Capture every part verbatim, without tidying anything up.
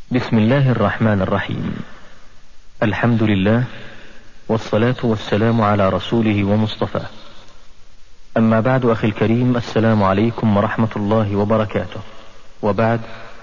بسم الله الرحمن الرحيم. الحمد لله والصلاة والسلام على رسوله ومصطفاه. أما بعد، أخي الكريم، السلام عليكم ورحمة الله وبركاته. وبعد،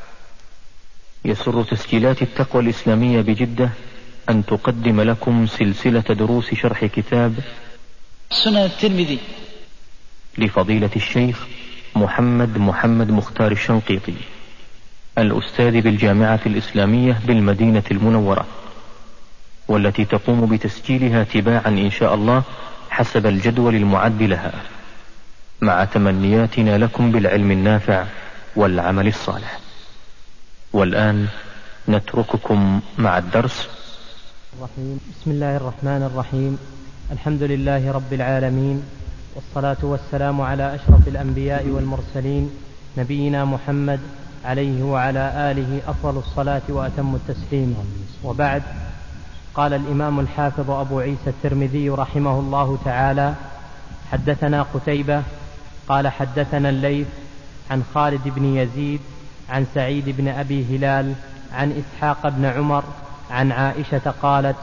يسر تسجيلات التقوى الإسلامية بجدة أن تقدم لكم سلسلة دروس شرح كتاب سنن الترمذي لفضيلة الشيخ محمد محمد مختار الشنقيطي، الأستاذ بالجامعة الإسلامية بالمدينة المنورة، والتي تقوم بتسجيلها تباعا إن شاء الله حسب الجدول المعد لها، مع تمنياتنا لكم بالعلم النافع والعمل الصالح. والآن نترككم مع الدرس. الرحيم. بسم الله الرحمن الرحيم. الحمد لله رب العالمين، والصلاة والسلام على أشرف الأنبياء والمرسلين، نبينا محمد عليه وعلى آله أفضل الصلاة وأتم التسليم. وبعد، قال الإمام الحافظ أبو عيسى الترمذي رحمه الله تعالى: حدثنا قتيبة قال حدثنا الليث عن خالد بن يزيد عن سعيد بن أبي هلال عن إسحاق بن عمر عن عائشة قالت: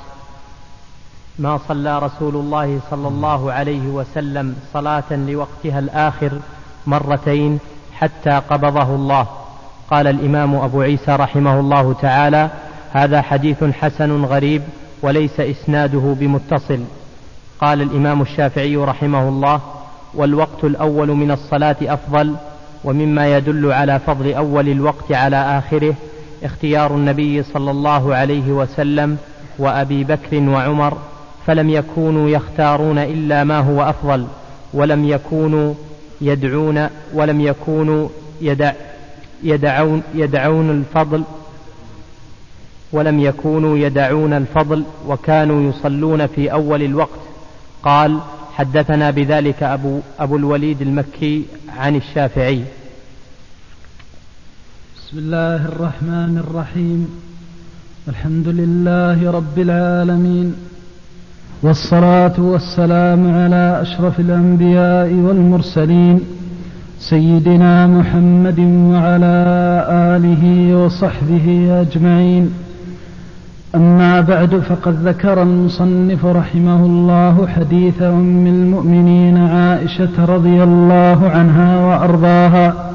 ما صلى رسول الله صلى الله عليه وسلم صلاة لوقتها الآخر مرتين حتى قبضه الله. قال الإمام أبو عيسى رحمه الله تعالى: هذا حديث حسن غريب وليس إسناده بمتصل. قال الإمام الشافعي رحمه الله: والوقت الأول من الصلاة أفضل. ومما يدل على فضل أول الوقت على آخره اختيار النبي صلى الله عليه وسلم وأبي بكر وعمر، فلم يكونوا يختارون إلا ما هو أفضل، ولم يكونوا يدعون ولم يكونوا يدع يدعون يدعون الفضل ولم يكونوا يدعون الفضل وكانوا يصلون في أول الوقت. قال: حدثنا بذلك أبو, أبو الوليد المكي عن الشافعي. بسم الله الرحمن الرحيم. الحمد لله رب العالمين، والصلاة والسلام على أشرف الأنبياء والمرسلين، سيدنا محمد وعلى آله وصحبه أجمعين. أما بعد، فقد ذكر المصنف رحمه الله حديث أم المؤمنين عائشة رضي الله عنها وأرضاها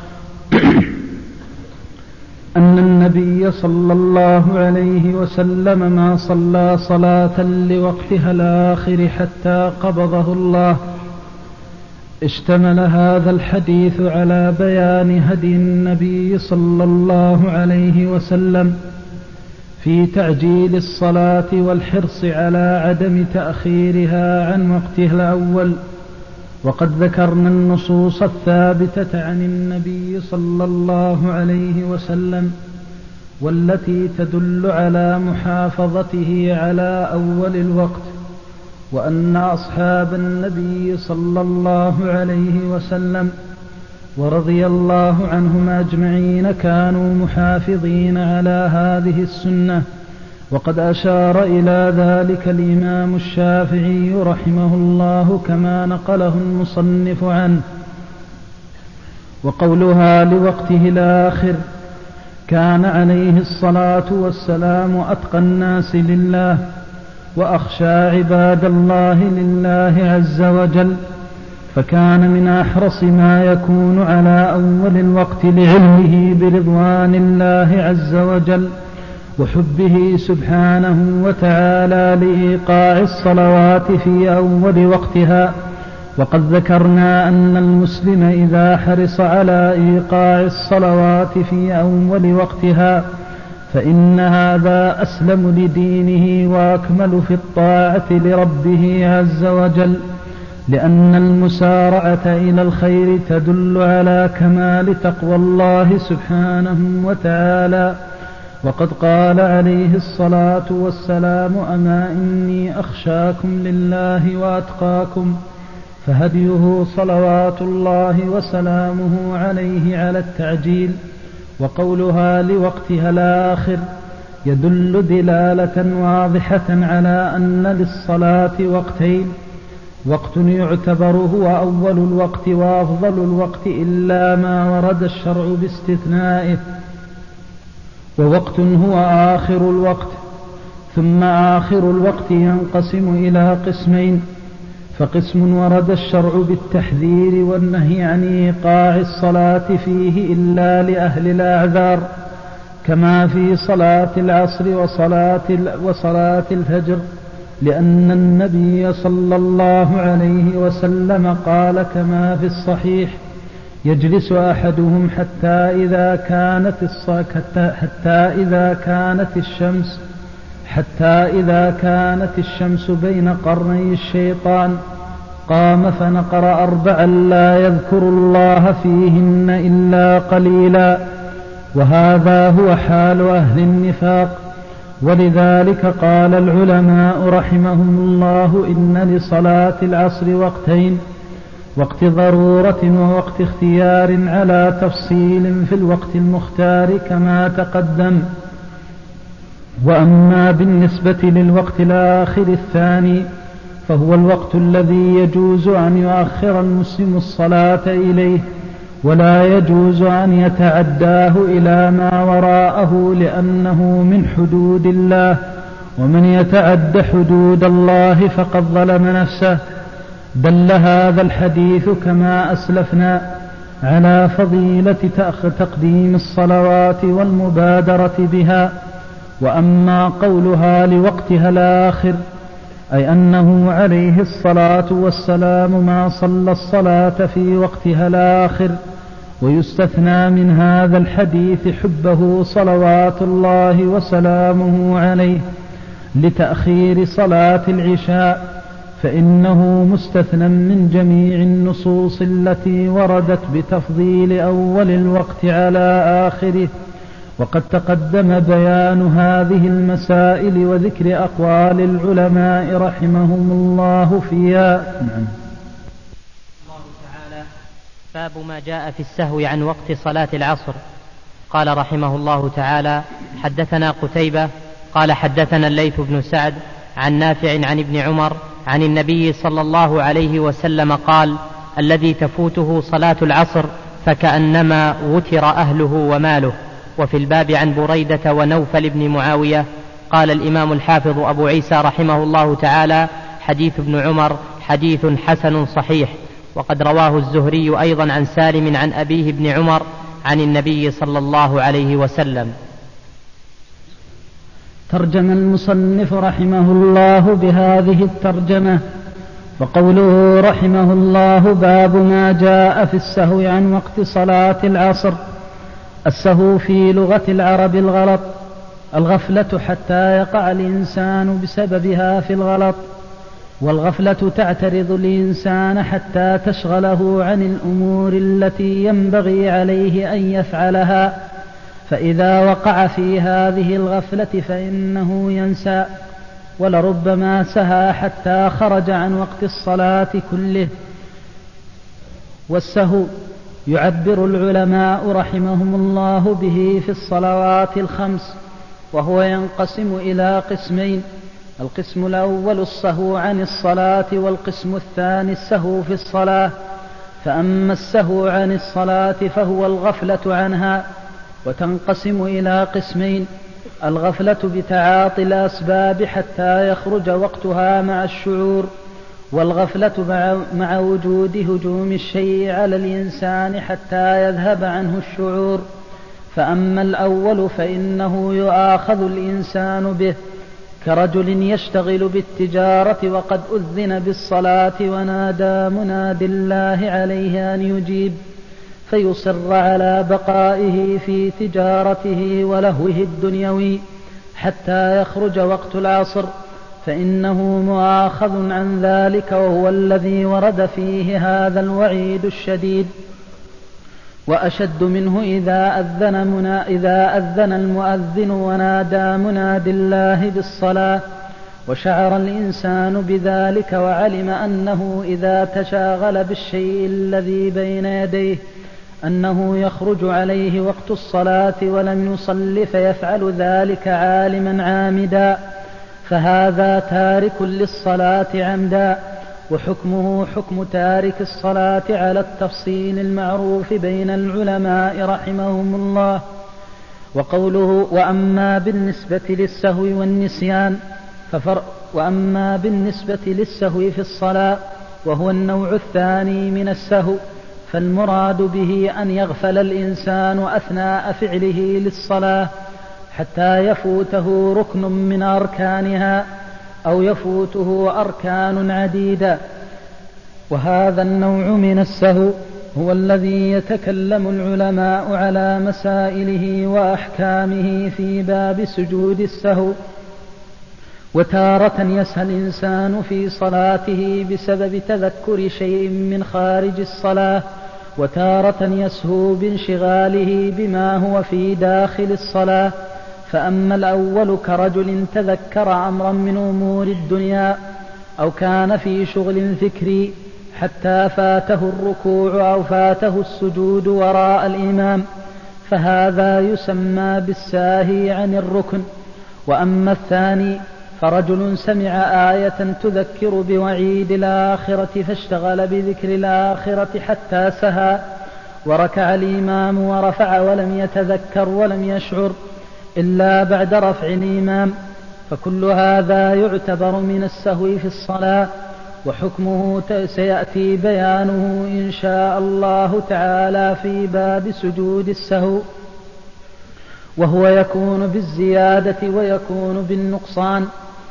أن النبي صلى الله عليه وسلم ما صلى صلاة لوقتها الآخر حتى قبضه الله. اشتمل هذا الحديث على بيان هدي النبي صلى الله عليه وسلم في تعجيل الصلاة والحرص على عدم تأخيرها عن وقتها الأول. وقد ذكرنا النصوص الثابتة عن النبي صلى الله عليه وسلم والتي تدل على محافظته على أول الوقت، وأن أصحاب النبي صلى الله عليه وسلم ورضي الله عنهم أجمعين كانوا محافظين على هذه السنة. وقد أشار إلى ذلك الإمام الشافعي رحمه الله كما نقله المصنف عنه. وقولها لوقته الآخر: كان عليه الصلاة والسلام أتقى الناس لله وأخشى عباد الله لله عز وجل، فكان من أحرص ما يكون على أول الوقت لعلمه برضوان الله عز وجل وحبه سبحانه وتعالى لإيقاع الصلوات في أول وقتها. وقد ذكرنا أن المسلم إذا حرص على إيقاع الصلوات في أول وقتها فإن هذا أسلم لدينه وأكمل في الطاعة لربه عز وجل، لأن المسارعة إلى الخير تدل على كمال تقوى الله سبحانه وتعالى. وقد قال عليه الصلاة والسلام: أما إني أخشاكم لله وأتقاكم، فهديه صلوات الله وسلامه عليه على التعجيل. وقولها لوقتها الآخر يدل دلالة واضحة على أن للصلاة وقتين: وقت يعتبر هو أول الوقت وأفضل الوقت إلا ما ورد الشرع باستثنائه، ووقت هو آخر الوقت. ثم آخر الوقت ينقسم إلى قسمين، فقسم ورد الشرع بالتحذير والنهي عن إيقاع الصلاة فيه إلا لأهل الأعذار، كما في صلاة العصر وصلاة, وصلاة الفجر، لأن النبي صلى الله عليه وسلم قال كما في الصحيح: يجلس أحدهم حتى إذا كانت حتى إذا كانت الشمس حتى إذا كانت الشمس بين قرني الشيطان قام فنقر أربعا لا يذكر الله فيهن إلا قليلا، وهذا هو حال أهل النفاق. ولذلك قال العلماء رحمهم الله: إن لصلاة العصر وقتين، وقت ضرورة ووقت اختيار، على تفصيل في الوقت المختار كما تقدم. وأما بالنسبة للوقت الآخر الثاني فهو الوقت الذي يجوز أن يؤخر المسلم الصلاة إليه، ولا يجوز أن يتعداه إلى ما وراءه، لأنه من حدود الله، ومن يتعد حدود الله فقد ظلم نفسه. دل هذا الحديث كما أسلفنا على فضيلة تقديم الصلوات والمبادرة بها. وأما قولها لوقتها الآخر، أي أنه عليه الصلاة والسلام ما صلى الصلاة في وقتها الآخر، ويستثنى من هذا الحديث حبه صلوات الله وسلامه عليه لتأخير صلاة العشاء، فإنه مستثنى من جميع النصوص التي وردت بتفضيل أول الوقت على آخره. وقد تقدم بيان هذه المسائل وذكر أقوال العلماء رحمهم الله فيها. نعم. الله تعالى: باب ما جاء في السهو عن وقت صلاة العصر. قال رحمه الله تعالى: حدثنا قتيبة قال حدثنا الليث بن سعد عن نافع عن ابن عمر عن النبي صلى الله عليه وسلم قال: الذي تفوته صلاة العصر فكأنما وتر أهله وماله. وفي الباب عن بريدة ونوفل بن معاوية. قال الإمام الحافظ أبو عيسى رحمه الله تعالى: حديث ابن عمر حديث حسن صحيح. وقد رواه الزهري أيضا عن سالم عن أبيه ابن عمر عن النبي صلى الله عليه وسلم. ترجم المصنف رحمه الله بهذه الترجمة. وقوله رحمه الله: باب ما جاء في السهو عن وقت صلاة العصر. السهو في لغة العرب الغلط، الغفلة حتى يقع الإنسان بسببها في الغلط، والغفلة تعترض الإنسان حتى تشغله عن الأمور التي ينبغي عليه أن يفعلها، فإذا وقع في هذه الغفلة فإنه ينسى، ولربما سهى حتى خرج عن وقت الصلاة كله. والسهو يعبر العلماء رحمهم الله به في الصلوات الخمس، وهو ينقسم إلى قسمين: القسم الأول السهو عن الصلاة، والقسم الثاني السهو في الصلاة. فأما السهو عن الصلاة فهو الغفلة عنها، وتنقسم إلى قسمين: الغفلة بتعاطي الأسباب حتى يخرج وقتها مع الشعور، والغفلة مع وجود هجوم الشيء على الإنسان حتى يذهب عنه الشعور. فأما الأول فإنه يؤاخذ الإنسان به، كرجل يشتغل بالتجارة وقد أذن بالصلاة ونادى مناد الله عليه أن يجيب، فيصر على بقائه في تجارته ولهوه الدنيوي حتى يخرج وقت العصر، فإنه مؤاخذ عن ذلك، وهو الذي ورد فيه هذا الوعيد الشديد. وأشد منه إذا أذن, منا إذا أذن المؤذن ونادى مناد الله بالصلاة، وشعر الإنسان بذلك وعلم أنه إذا تشاغل بالشيء الذي بين يديه أنه يخرج عليه وقت الصلاة ولم يصل، فيفعل ذلك عالما عامدا، فهذا تارك للصلاة عمدا، وحكمه حكم تارك الصلاة على التفصيل المعروف بين العلماء رحمهم الله. وقوله وأما بالنسبة للسهو والنسيان ففر وأما بالنسبة للسهو في الصلاة وهو النوع الثاني من السهو فالمراد به أن يغفل الإنسان أثناء فعله للصلاة حتى يفوته ركن من أركانها أو يفوته أركان عديدة، وهذا النوع من السهو هو الذي يتكلم العلماء على مسائله وأحكامه في باب سجود السهو. وتارة يسهى الإنسان في صلاته بسبب تذكر شيء من خارج الصلاة، وتارة يسهو بانشغاله بما هو في داخل الصلاة. فأما الأول كرجل تذكر أمرا من أمور الدنيا أو كان في شغل فكري حتى فاته الركوع أو فاته السجود وراء الإمام، فهذا يسمى بالساهي عن الركن. وأما الثاني فرجل سمع آية تذكر بوعيد الآخرة فاشتغل بذكر الآخرة حتى سهى، وركع الإمام ورفع ولم يتذكر ولم يشعر إلا بعد رفع الإمام، فكل هذا يعتبر من السهو في الصلاة، وحكمه سيأتي بيانه إن شاء الله تعالى في باب سجود السهو، وهو يكون بالزيادة ويكون بالنقصان.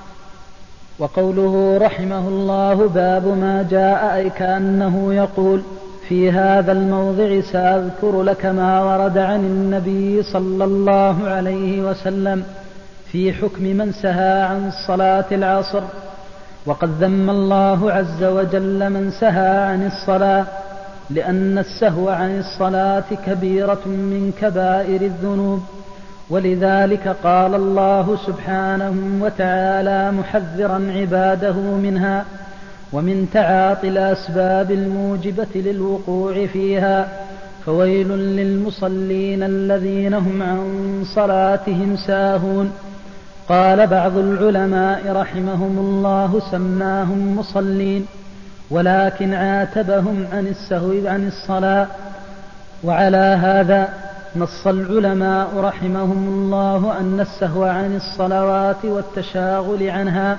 وقوله رحمه الله باب ما جاء أي كأنه يقول في هذا الموضع سأذكر لك ما ورد عن النبي صلى الله عليه وسلم في حكم من سهى عن صلاة العصر. وقد ذم الله عز وجل من سهى عن الصلاة، لأن السهو عن الصلاة كبيرة من كبائر الذنوب، ولذلك قال الله سبحانه وتعالى محذرا عباده منها ومن تعاطي الأسباب الموجبة للوقوع فيها، فويل للمصلين الذين هم عن صلاتهم ساهون. قال بعض العلماء رحمهم الله سماهم مصلين، ولكن عاتبهم عن السهو عن الصلاة. وعلى هذا نص العلماء رحمهم الله أن السهو عن الصلوات والتشاغل عنها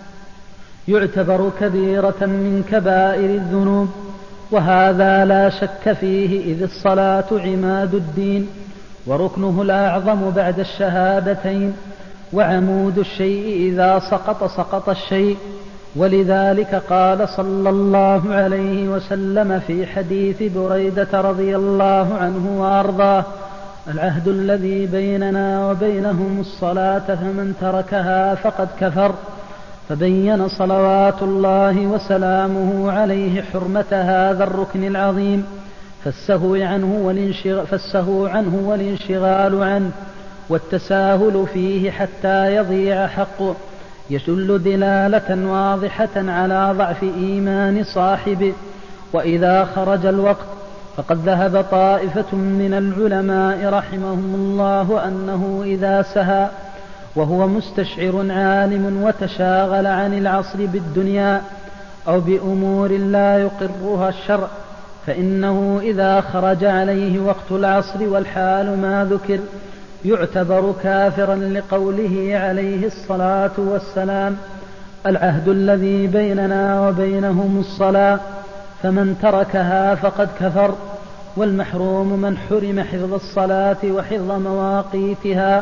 يعتبر كبيرة من كبائر الذنوب، وهذا لا شك فيه، إذ الصلاة عماد الدين وركنه الأعظم بعد الشهادتين، وعمود الشيء إذا سقط سقط الشيء. ولذلك قال صلى الله عليه وسلم في حديث بريدة رضي الله عنه وأرضاه: العهد الذي بيننا وبينهم الصلاة فمن تركها فقد كفر. فبين صلوات الله وسلامه عليه حرمة هذا الركن العظيم، فالسهو عنه والانشغال, فالسهو عنه والانشغال عنه والتساهل فيه حتى يضيع حقه يدل دلالة واضحة على ضعف إيمان صاحبه. وإذا خرج الوقت فقد ذهب طائفة من العلماء رحمهم الله أنه إذا سهى وهو مستشعر عالم وتشاغل عن العصر بالدنيا أو بأمور لا يقرها الشرع، فإنه إذا خرج عليه وقت العصر والحال ما ذكر يعتبر كافرا، لقوله عليه الصلاة والسلام: العهد الذي بيننا وبينهم الصلاة فمن تركها فقد كفر. والمحروم من حرم حفظ الصلاة وحفظ مواقيتها.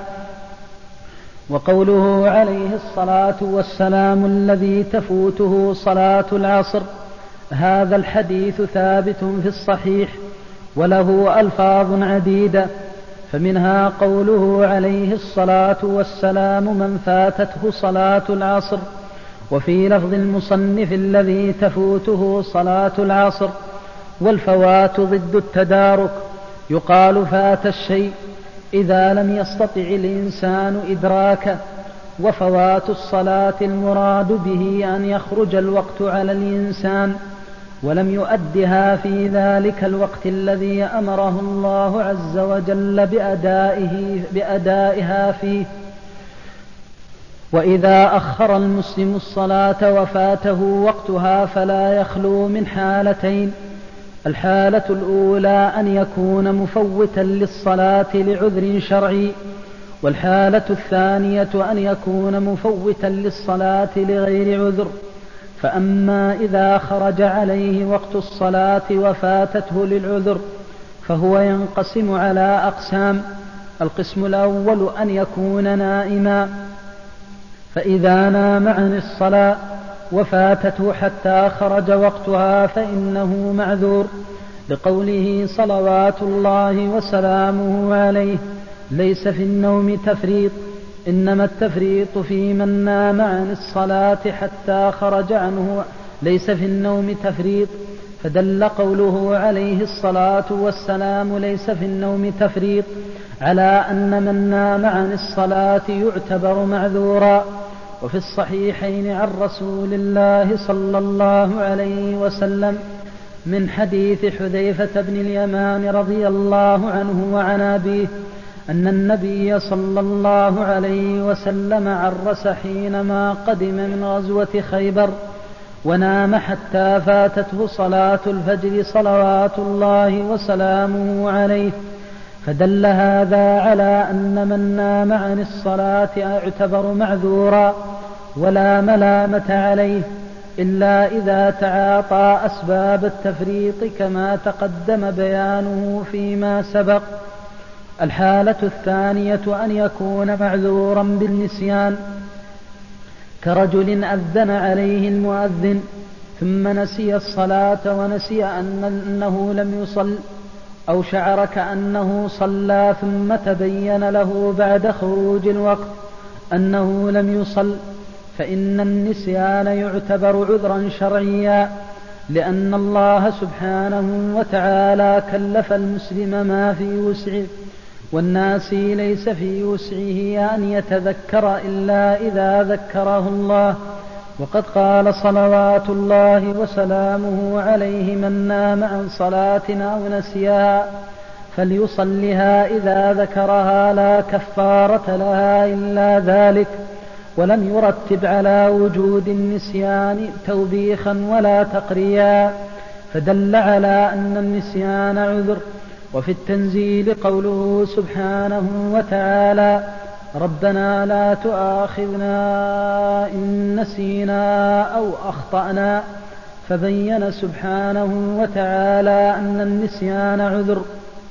وقوله عليه الصلاة والسلام: الذي تفوته صلاة العصر، هذا الحديث ثابت في الصحيح وله ألفاظ عديدة، فمنها قوله عليه الصلاة والسلام: من فاتته صلاة العصر. وفي لفظ المصنف: الذي تفوته صلاة العصر. والفوات ضد التدارك، يقال فات الشيء إذا لم يستطع الإنسان إدراكه، وفوات الصلاة المراد به أن يخرج الوقت على الإنسان ولم يؤدها في ذلك الوقت الذي أمره الله عز وجل بأدائه بأدائها فيه. وإذا أخر المسلم الصلاة وفاته وقتها فلا يخلو من حالتين: الحالة الأولى أن يكون مفوتا للصلاة لعذر شرعي، والحالة الثانية أن يكون مفوتا للصلاة لغير عذر. فأما إذا خرج عليه وقت الصلاة وفاتته للعذر فهو ينقسم على أقسام. القسم الأول أن يكون نائما، فإذا نام عن الصلاة وفاتته حتى خرج وقتها فإنه معذور، لقوله صلوات الله وسلامه عليه: ليس في النوم تفريط، إنما التفريط في من نام عن الصلاة حتى خرج عنه. ليس في النوم تفريط، فدل قوله عليه الصلاة والسلام ليس في النوم تفريط على أن من نام عن الصلاة يعتبر معذورا. وفي الصحيحين عن رسول الله صلى الله عليه وسلم من حديث حذيفة بن اليمان رضي الله عنه وعن أبيه أن النبي صلى الله عليه وسلم عرس حينما قدم من غزوة خيبر، ونام حتى فاتته صلاة الفجر صلوات الله وسلامه عليه، فدل هذا على أن من نام عن الصلاة يعتبر معذورا ولا ملامة عليه، إلا إذا تعاطى أسباب التفريط كما تقدم بيانه فيما سبق. الحالة الثانية أن يكون معذورا بالنسيان، كرجل أذن عليه المؤذن ثم نسي الصلاة ونسي أنه لم يصل، أو شعر كأنه صلى ثم تبين له بعد خروج الوقت أنه لم يصل، فإن النسيان يعتبر عذرا شرعيا، لأن الله سبحانه وتعالى كلف المسلم ما في وسعه، والناس ليس في وسعه أن يتذكر إلا إذا ذكره الله. وقد قال صلوات الله وسلامه عليه: من نام عن صلاة أو نسيها فليصلها إذا ذكرها لا كفارة لها إلا ذلك. ولم يرتب على وجود النسيان توبيخا ولا تقريا، فدل على أن النسيان عذر. وفي التنزيل قوله سبحانه وتعالى: ربنا لا تؤاخذنا إن نسينا أو أخطأنا، فبين سبحانه وتعالى أن النسيان عذر.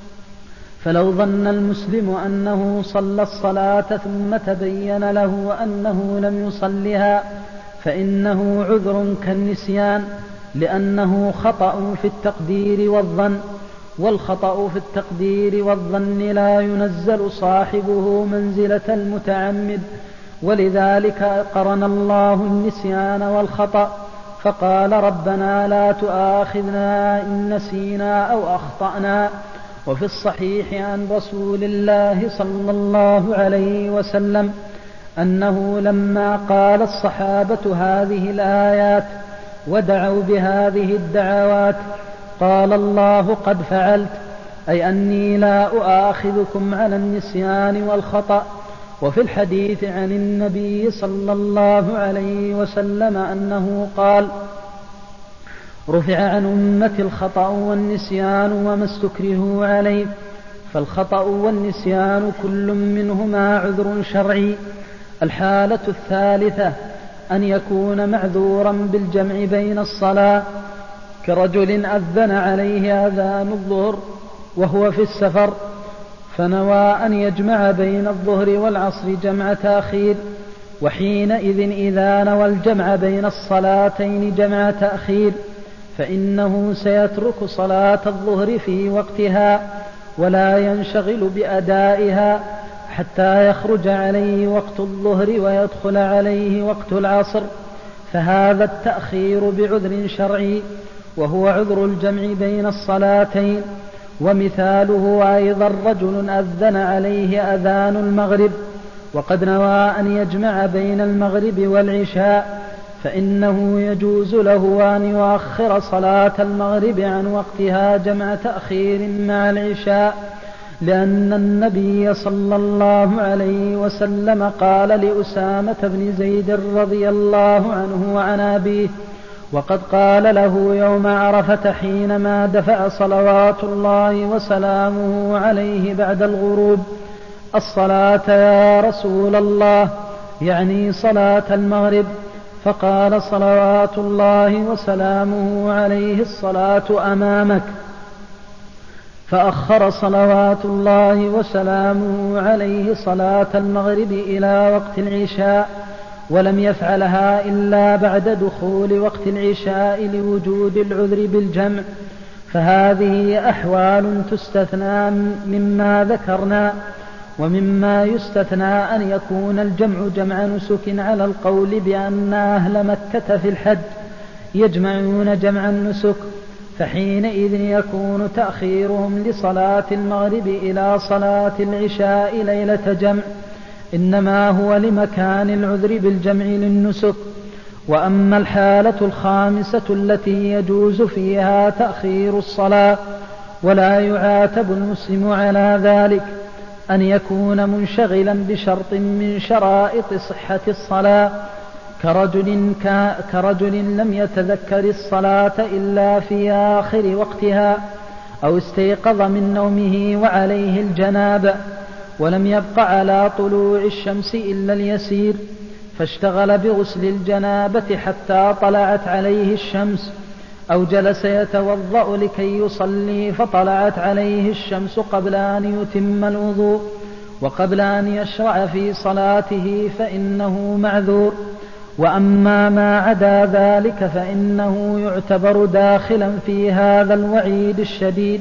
فلو ظن المسلم أنه صلى الصلاة ثم تبين له أنه لم يصلها فإنه عذر كالنسيان، لأنه خطأ في التقدير والظن، والخطأ في التقدير والظن لا ينزل صاحبه منزلة المتعمد، ولذلك قرن الله النسيان والخطأ فقال: ربنا لا تؤاخذنا إن نسينا أو أخطأنا. وفي الصحيح عن رسول الله صلى الله عليه وسلم أنه لما قال الصحابة هذه الآيات ودعوا بهذه الدعوات قال الله: قد فعلت، أي أني لا أؤاخذكم على النسيان والخطأ. وفي الحديث عن النبي صلى الله عليه وسلم أنه قال: رفع عن أمة الخطأ والنسيان وما استكرهوا عليه. فالخطأ والنسيان كل منهما عذر شرعي. الحالة الثالثة أن يكون معذورا بالجمع بين الصلاة، كرجل أذن عليه أذان الظهر وهو في السفر فنوى أن يجمع بين الظهر والعصر جمع تأخير، وحينئذ إذا نوى الجمع بين الصلاتين جمع تأخير فإنه سيترك صلاة الظهر في وقتها ولا ينشغل بأدائها حتى يخرج عليه وقت الظهر ويدخل عليه وقت العصر، فهذا التأخير بعذر شرعي وهو عذر الجمع بين الصلاتين. ومثاله أيضا رجل أذن عليه أذان المغرب وقد نوى أن يجمع بين المغرب والعشاء، فإنه يجوز له أن يؤخر صلاة المغرب عن وقتها جمع تأخير مع العشاء، لأن النبي صلى الله عليه وسلم قال لأسامة بن زيد رضي الله عنه وعن أبيه، وقد قال له يوم عرفة حينما دفع صلوات الله وسلامه عليه بعد الغروب: الصلاة يا رسول الله، يعني صلاة المغرب. فقال صلوات الله وسلامه عليه: الصلاة أمامك. فأخر صلوات الله وسلامه عليه صلاة المغرب إلى وقت العشاء، ولم يفعلها إلا بعد دخول وقت العشاء لوجود العذر بالجمع. فهذه أحوال تستثنى مما ذكرنا. ومما يستثنى أن يكون الجمع جمع نسك على القول بأن أهل مكة في الحج يجمعون جمع النسك، فحينئذ يكون تأخيرهم لصلاة المغرب إلى صلاة العشاء ليلة جمع، إنما هو لمكان العذر بالجمع للنسك. وأما الحالة الخامسة التي يجوز فيها تأخير الصلاة ولا يعاتب المسلم على ذلك، أن يكون منشغلا بشرط من شرائط صحة الصلاة، كرجل, كرجل لم يتذكر الصلاة إلا في آخر وقتها، أو استيقظ من نومه وعليه الجنابة ولم يبق على طلوع الشمس إلا اليسير، فاشتغل بغسل الجنابة حتى طلعت عليه الشمس، أو جلس يتوضأ لكي يصلي فطلعت عليه الشمس قبل أن يتم الوضوء وقبل أن يشرع في صلاته، فإنه معذور. وأما ما عدا ذلك فإنه يعتبر داخلا في هذا الوعيد الشديد.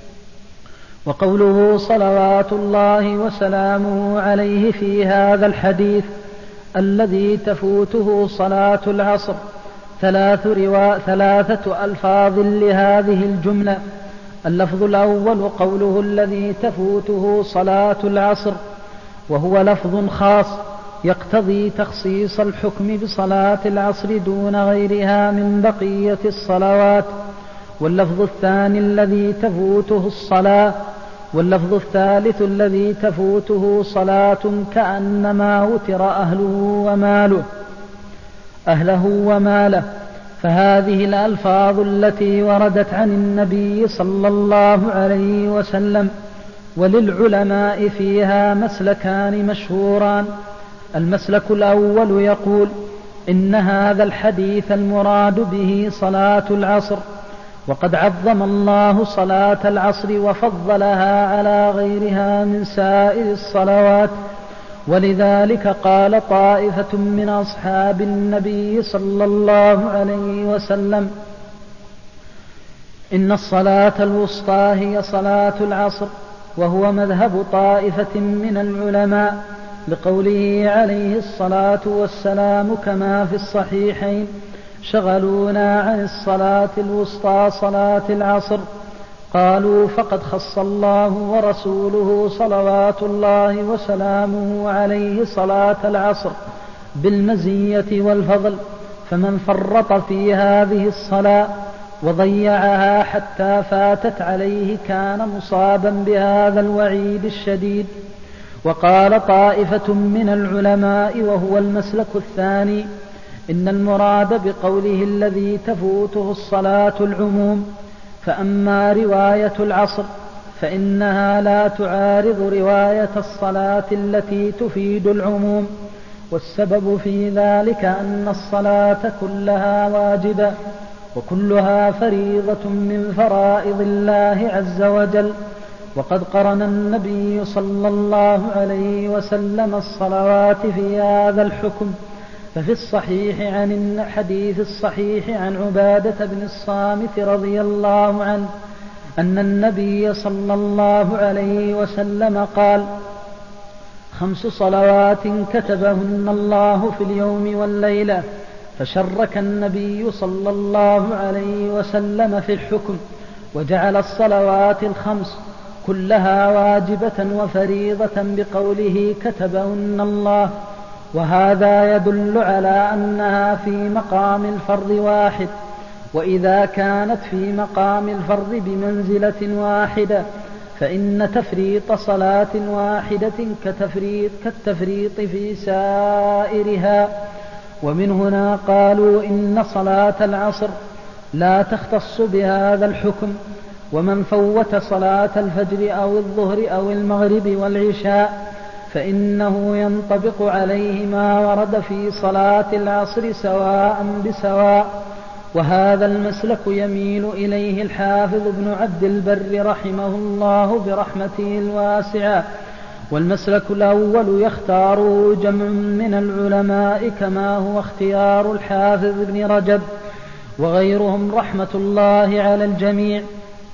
وقوله صلوات الله وسلامه عليه في هذا الحديث: الذي تفوته صلاة العصر، ثلاث روا... ثلاثة ألفاظ لهذه الجملة. اللفظ الأول قوله الذي تفوته صلاة العصر، وهو لفظ خاص يقتضي تخصيص الحكم بصلاة العصر دون غيرها من بقية الصلوات. واللفظ الثاني الذي تفوته الصلاة. واللفظ الثالث الذي تفوته صلاة كأنما وتر أهله وماله أهله وماله. فهذه الألفاظ التي وردت عن النبي صلى الله عليه وسلم. وللعلماء فيها مسلكان مشهوران. المسلك الأول يقول إن هذا الحديث المراد به صلاة العصر، وقد عظم الله صلاة العصر وفضلها على غيرها من سائر الصلوات، ولذلك قال طائفة من أصحاب النبي صلى الله عليه وسلم: إن الصلاة الوسطى هي صلاة العصر، وهو مذهب طائفة من العلماء، لقوله عليه الصلاة والسلام كما في الصحيحين: شغلونا عن الصلاة الوسطى صلاة العصر. قالوا: فقد خص الله ورسوله صلوات الله وسلامه عليه صلاة العصر بالمزية والفضل، فمن فرط في هذه الصلاة وضيعها حتى فاتت عليه كان مصابا بهذا الوعيد الشديد. وقال طائفة من العلماء وهو المسلك الثاني: إن المراد بقوله الذي تفوته الصلاة العموم، فأما رواية العصر فإنها لا تعارض رواية الصلاة التي تفيد العموم، والسبب في ذلك أن الصلاة كلها واجبة وكلها فريضة من فرائض الله عز وجل. وقد قرن النبي صلى الله عليه وسلم الصلوات في هذا الحكم. ففي الصحيح عن الحديث الصحيح عن عبادة بن الصامت رضي الله عنه أن النبي صلى الله عليه وسلم قال: خمس صلوات كتبهن الله في اليوم والليلة. فشرك النبي صلى الله عليه وسلم في الحكم، وجعل الصلوات الخمس كلها واجبة وفريضة بقوله كتبهن الله، وهذا يدل على أنها في مقام الفرض واحد. وإذا كانت في مقام الفرض بمنزلة واحدة فإن تفريط صلاة واحدة كتفريط كالتفريط في سائرها. ومن هنا قالوا إن صلاة العصر لا تختص بهذا الحكم، ومن فوت صلاة الفجر أو الظهر أو المغرب والعشاء فإنه ينطبق عليه ما ورد في صلاة العصر سواء بسواء. وهذا المسلك يميل إليه الحافظ ابن عبد البر رحمه الله برحمته الواسعة. والمسلك الأول يختاره جمع من العلماء كما هو اختيار الحافظ ابن رجب وغيرهم رحمة الله على الجميع.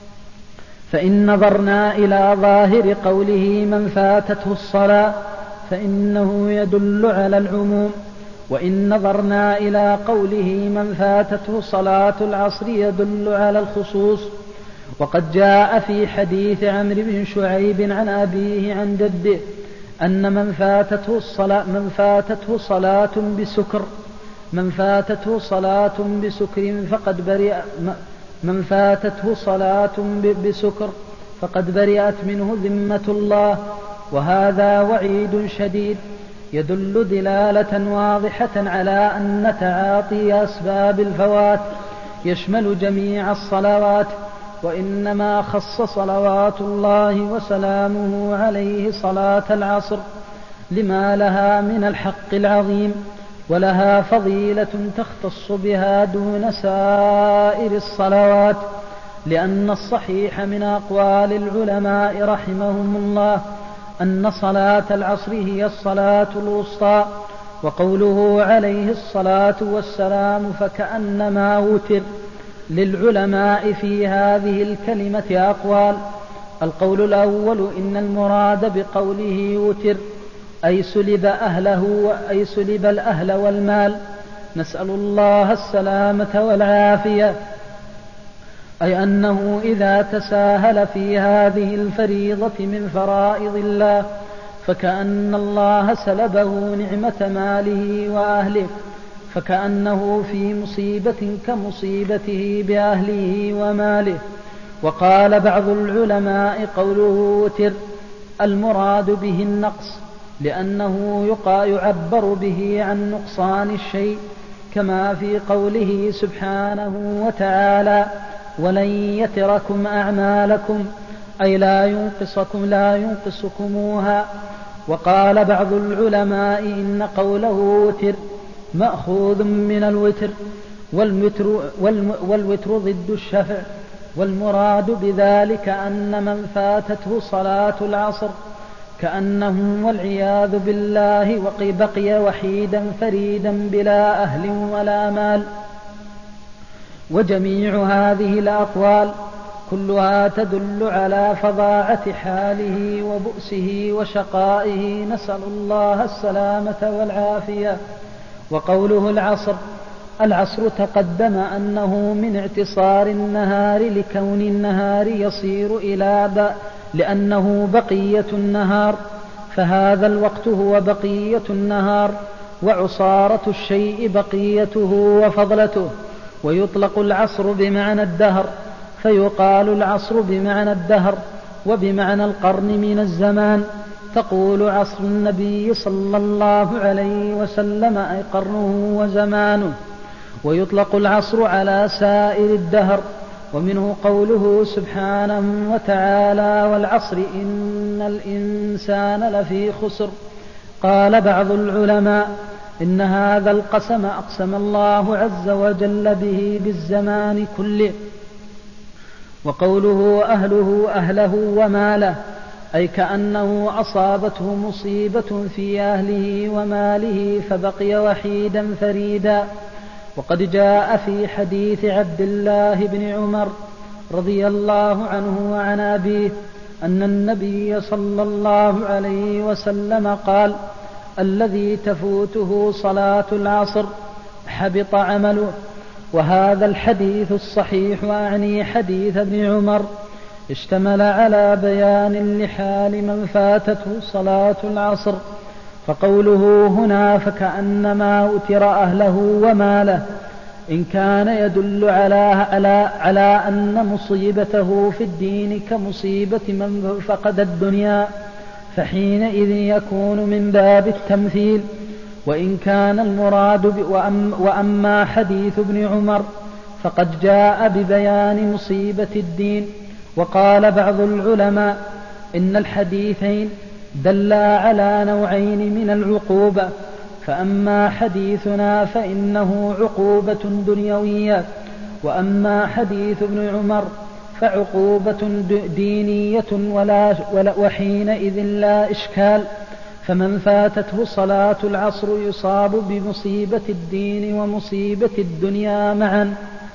فإن نظرنا إلى ظاهر قوله من فاتته الصلاة فإنه يدل على العموم، وإن نظرنا إلى قوله من فاتته صلاة العصر يدل على الخصوص. وقد جاء في حديث عمرو بن شعيب عن أبيه عن جده أن من فاتته الصلاة من فاتته صلاة بسكر من فاتته صلاة بسكر فقد برئ من فاتته صلاة بسكر فقد برئت منه ذمة الله. وهذا وعيد شديد يدل دلالة واضحة على أن تعاطي أسباب الفوات يشمل جميع الصلوات، وإنما خص صلوات الله وسلامه عليه صلاة العصر لما لها من الحق العظيم، ولها فضيلة تختص بها دون سائر الصلوات. لأن الصحيح من أقوال العلماء رحمهم الله أن صلاة العصر هي الصلاة الوسطى. وقوله عليه الصلاة والسلام فكأنما وتر، للعلماء في هذه الكلمة أقوال. القول الأول إن المراد بقوله وتر أي سلب أهله أي سلب الأهل والمال، نسأل الله السلامة والعافية، أي أنه إذا تساهل في هذه الفريضة من فرائض الله فكأن الله سلبه نعمة ماله وأهله، فكأنه في مصيبة كمصيبته بأهله وماله. وقال بعض العلماء قوله وتر المراد به النقص، لأنه يعبر به عن نقصان الشيء، كما في قوله سبحانه وتعالى ولن يتركم أعمالكم، أي لا ينقصكم لا ينقصكموها. وقال بعض العلماء إن قوله وتر مأخوذ من الوتر، والوتر, والوتر ضد الشفع، والمراد بذلك أن من فاتته صلاة العصر كأنه والعياذ بالله بقي وحيدا فريدا بلا أهل ولا مال. وجميع هذه الأقوال كلها تدل على فظاعة حاله وبؤسه وشقائه، نسأل الله السلامة والعافية. وقوله العصر العصر تقدم أنه من اعتصار النهار لكون النهار يصير إلى ب... لأنه بقية النهار، فهذا الوقت هو بقية النهار، وعصارة الشيء بقيته وفضلته. ويطلق العصر بمعنى الدهر، فيقال العصر بمعنى الدهر وبمعنى القرن من الزمان. تقول عصر النبي صلى الله عليه وسلم أي قرنه وزمانه. ويطلق العصر على سائر الدهر، ومنه قوله سبحانه وتعالى والعصر إن الإنسان لفي خسر. قال بعض العلماء إن هذا القسم أقسم الله عز وجل به بالزمان كله. وقوله أهله أهله وماله، أي كأنه أصابته مصيبة في أهله وماله فبقي وحيدا فريدا. وقد جاء في حديث عبد الله بن عمر رضي الله عنه وعن أبيه أن النبي صلى الله عليه وسلم قال الذي تفوته صلاة العصر حبط عمله. وهذا الحديث الصحيح، وأعني حديث ابن عمر، اشتمل على بيان لحال من فاتته صلاة العصر. فقوله هنا فكأنما أوتر أهله وماله إن كان يدل على, على, على أن مصيبته في الدين كمصيبة من فقد الدنيا، فحينئذ يكون من باب التمثيل. وإن كان المراد وأم وأما حديث ابن عمر فقد جاء ببيان مصيبة الدين. وقال بعض العلماء إن الحديثين دلا على نوعين من العقوبة. فأما حديثنا فإنه عقوبة دنيوية، وأما حديث ابن عمر فعقوبة دينية، ولا وحينئذ لا إشكال. فمن فاتته صلاة العصر يصاب بمصيبة الدين ومصيبة الدنيا معا.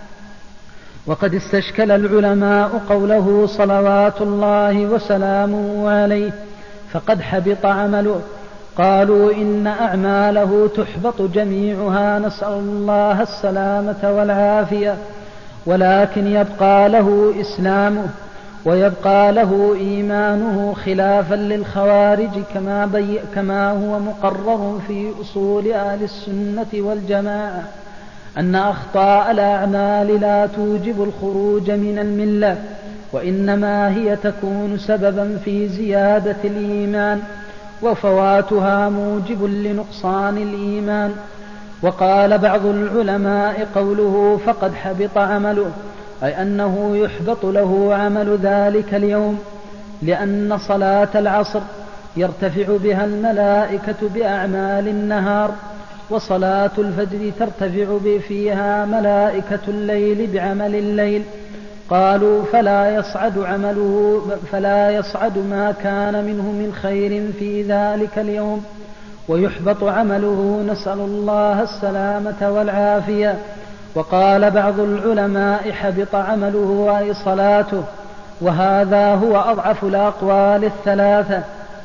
وقد استشكل العلماء قوله صلوات الله وسلامه عليه فقد حبط عمله. قالوا إن أعماله تحبط جميعها، نسأل الله السلامة والعافية، ولكن يبقى له إسلامه ويبقى له إيمانه، خلافا للخوارج كما, بي كما هو مقرر في أصول أهل السنة والجماعة أن أخطاء الأعمال لا توجب الخروج من الملة، وإنما هي تكون سببا في زيادة الإيمان، وفواتها موجب لنقصان الإيمان. وقال بعض العلماء قوله فقد حبط عمله أي أنه يحبط له عمل ذلك اليوم، لأن صلاة العصر يرتفع بها الملائكة بأعمال النهار، وصلاة الفجر ترتفع فيها ملائكة الليل بعمل الليل. قالوا فلا يصعد عمله فلا يصعد ما كان منه من خير في ذلك اليوم، ويحبط عمله، نسأل الله السلامة والعافية. وقال بعض العلماء حبط عمله أي صلاته، وهذا هو أضعف الأقوال الثلاثة.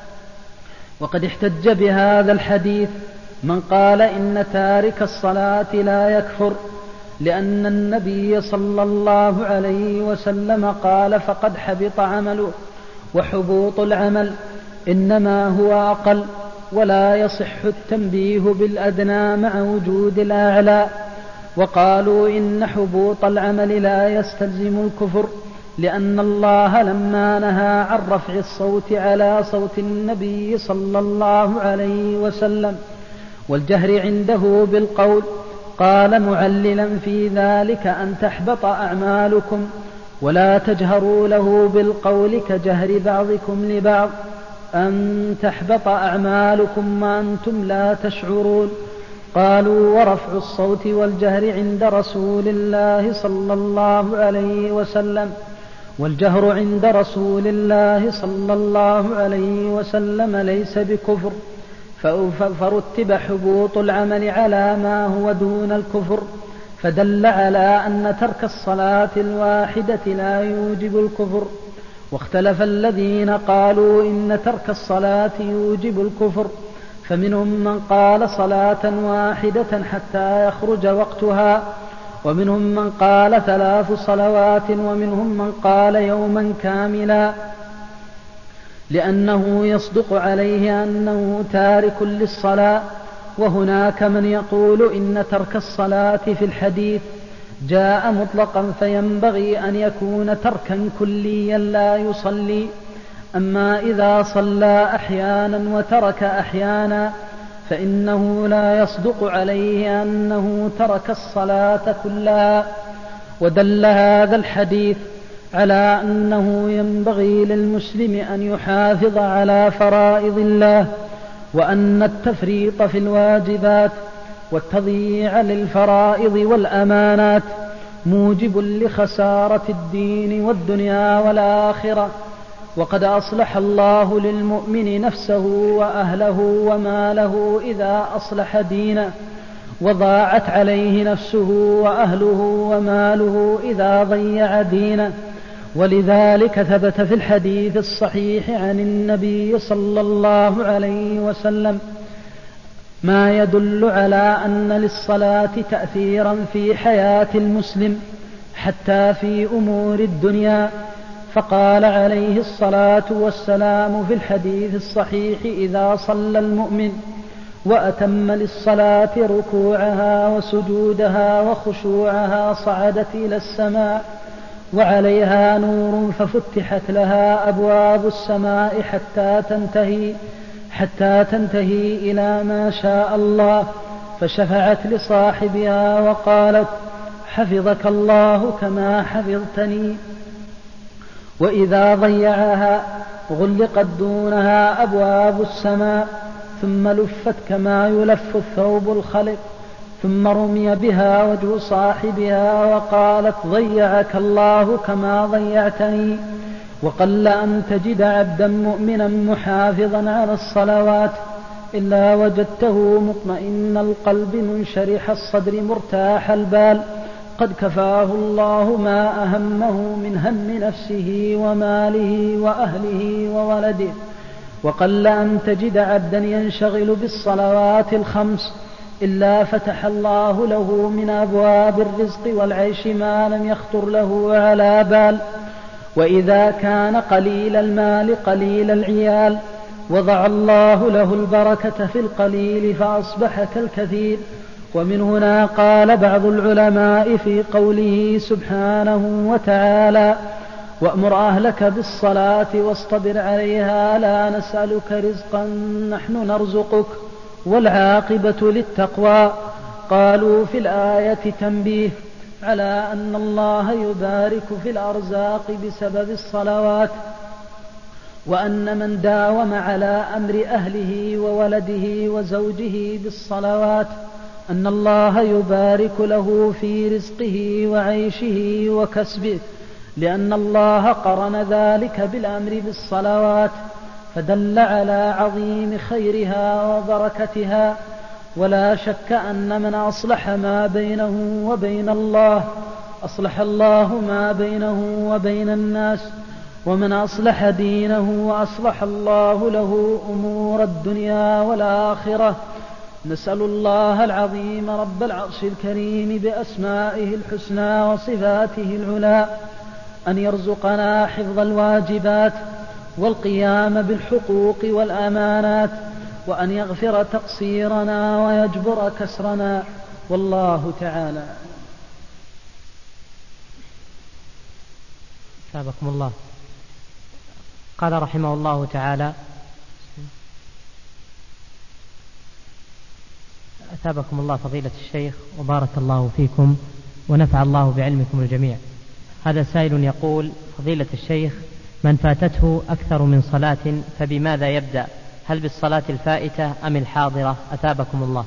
وقد احتج بهذا الحديث من قال إن تارك الصلاة لا يكفر، لأن النبي صلى الله عليه وسلم قال فقد حبط عمله، وحبوط العمل إنما هو أقل، ولا يصح التنبيه بالأدنى مع وجود الأعلى. وقالوا إن حبوط العمل لا يستلزم الكفر، لأن الله لما نهى عن رفع الصوت على صوت النبي صلى الله عليه وسلم والجهر عنده بالقول قال معللا في ذلك أن تحبط أعمالكم ولا تجهروا له بالقول كجهر بعضكم لبعض، أن تحبط أعمالكم وأنتم لا تشعرون. قالوا ورفع الصوت والجهر عند رسول الله صلى الله عليه وسلم والجهر عند رسول الله صلى الله عليه وسلم ليس بكفر، فرتب حبوط العمل على ما هو دون الكفر، فدل على أن ترك الصلاة الواحدة لا يوجب الكفر. واختلف الذين قالوا إن ترك الصلاة يوجب الكفر، فمنهم من قال صلاة واحدة حتى يخرج وقتها، ومنهم من قال ثلاث صلوات، ومنهم من قال يوما كاملا، لأنه يصدق عليه أنه تارك للصلاة. وهناك من يقول إن ترك الصلاة في الحديث جاء مطلقا، فينبغي أن يكون تركا كليا لا يصلي. أما إذا صلى أحيانا وترك أحيانا فإنه لا يصدق عليه أنه ترك الصلاة كلها. ودل هذا الحديث على أنه ينبغي للمسلم أن يحافظ على فرائض الله، وأن التفريط في الواجبات والتضييع للفرائض والأمانات موجب لخسارة الدين والدنيا والآخرة. وقد أصلح الله للمؤمن نفسه وأهله وماله إذا أصلح دينه، وضاعت عليه نفسه وأهله وماله إذا ضيع دينه. ولذلك ثبت في الحديث الصحيح عن النبي صلى الله عليه وسلم ما يدل على أن للصلاة تأثيرا في حياة المسلم حتى في أمور الدنيا. فقال عليه الصلاة والسلام في الحديث الصحيح إذا صلى المؤمن وأتم للصلاة ركوعها وسجودها وخشوعها صعدت إلى السماء وعليها نور ففتحت لها أبواب السماء حتى تنتهي حتى تنتهي إلى ما شاء الله، فشفعت لصاحبها وقالت حفظك الله كما حفظتني. وإذا ضيعها غلقت دونها أبواب السماء ثم لفت كما يلف الثوب الخلق ثم رمي بها وجه صاحبها وقالت ضيعك الله كما ضيعتني. وقل أن تجد عبدا مؤمنا محافظا على الصلوات إلا وجدته مطمئن القلب منشرح الصدر مرتاح البال قد كفاه الله ما أهمه من هم نفسه وماله وأهله وولده. وقل أن تجد عبدا ينشغل بالصلوات الخمس إلا فتح الله له من أبواب الرزق والعيش ما لم يخطر له على بال. وإذا كان قليل المال قليل العيال وضع الله له البركة في القليل فأصبح كالكثير. ومن هنا قال بعض العلماء في قوله سبحانه وتعالى وأمر أهلك بالصلاة واصطبر عليها لا نسألك رزقا نحن نرزقك والعاقبة للتقوى. قالوا في الآية تنبيه على أن الله يبارك في الأرزاق بسبب الصلوات وأن من داوم على أمر أهله وولده وزوجه بالصلوات أن الله يبارك له في رزقه وعيشه وكسبه لأن الله قرن ذلك بالأمر بالصلوات فدل على عظيم خيرها وبركتها. ولا شك أن من أصلح ما بينه وبين الله أصلح الله ما بينه وبين الناس ومن أصلح دينه وأصلح الله له أمور الدنيا والآخرة. نسأل الله العظيم رب العرش الكريم بأسمائه الحسنى وصفاته العلى أن يرزقنا حفظ الواجبات والقيام بالحقوق والأمانات وأن يغفر تقصيرنا ويجبر كسرنا والله تعالى. أثابكم الله. قال رحمه الله تعالى أثابكم الله فضيلة الشيخ وبارك الله فيكم ونفع الله بعلمكم الجميع. هذا سائل يقول فضيلة الشيخ من فاتته أكثر من صلاة فبماذا يبدأ؟ هل بالصلاة الفائتة أم الحاضرة؟ أثابكم الله.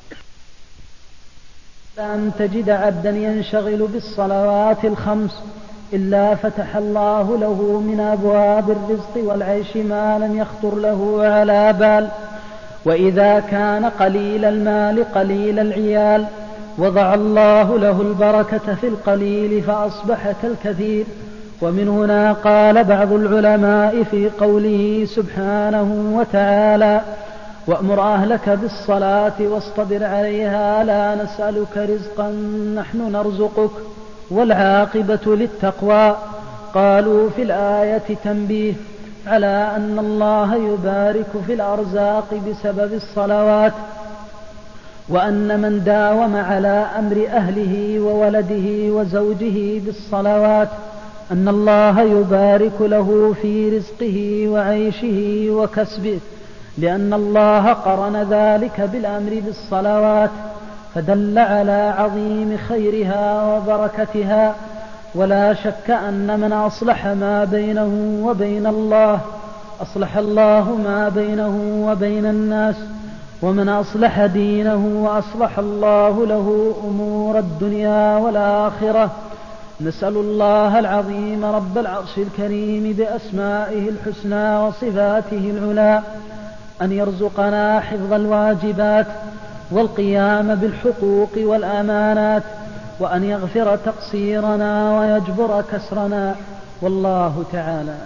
أن تجد عبدا ينشغل بالصلوات الخمس إلا فتح الله له من أبواب الرزق والعيش ما لم يخطر له على بال. وإذا كان قليل المال قليل العيال وضع الله له البركة في القليل فأصبح كالكثير. ومن هنا قال بعض العلماء في قوله سبحانه وتعالى وأمر أهلك بالصلاة واصطبر عليها لا نسألك رزقا نحن نرزقك والعاقبة للتقوى. قالوا في الآية تنبيه على أن الله يبارك في الأرزاق بسبب الصلوات وأن من داوم على أمر أهله وولده وزوجه بالصلوات أن الله يبارك له في رزقه وعيشه وكسبه لأن الله قرن ذلك بالأمر بالصلوات فدل على عظيم خيرها وبركتها. ولا شك أن من أصلح ما بينه وبين الله أصلح الله ما بينه وبين الناس ومن أصلح دينه وأصلح الله له أمور الدنيا والآخرة. نسأل الله العظيم رب العرش الكريم بأسمائه الحسنى وصفاته العلى أن يرزقنا حفظ الواجبات والقيام بالحقوق والأمانات وأن يغفر تقصيرنا ويجبر كسرنا والله تعالى.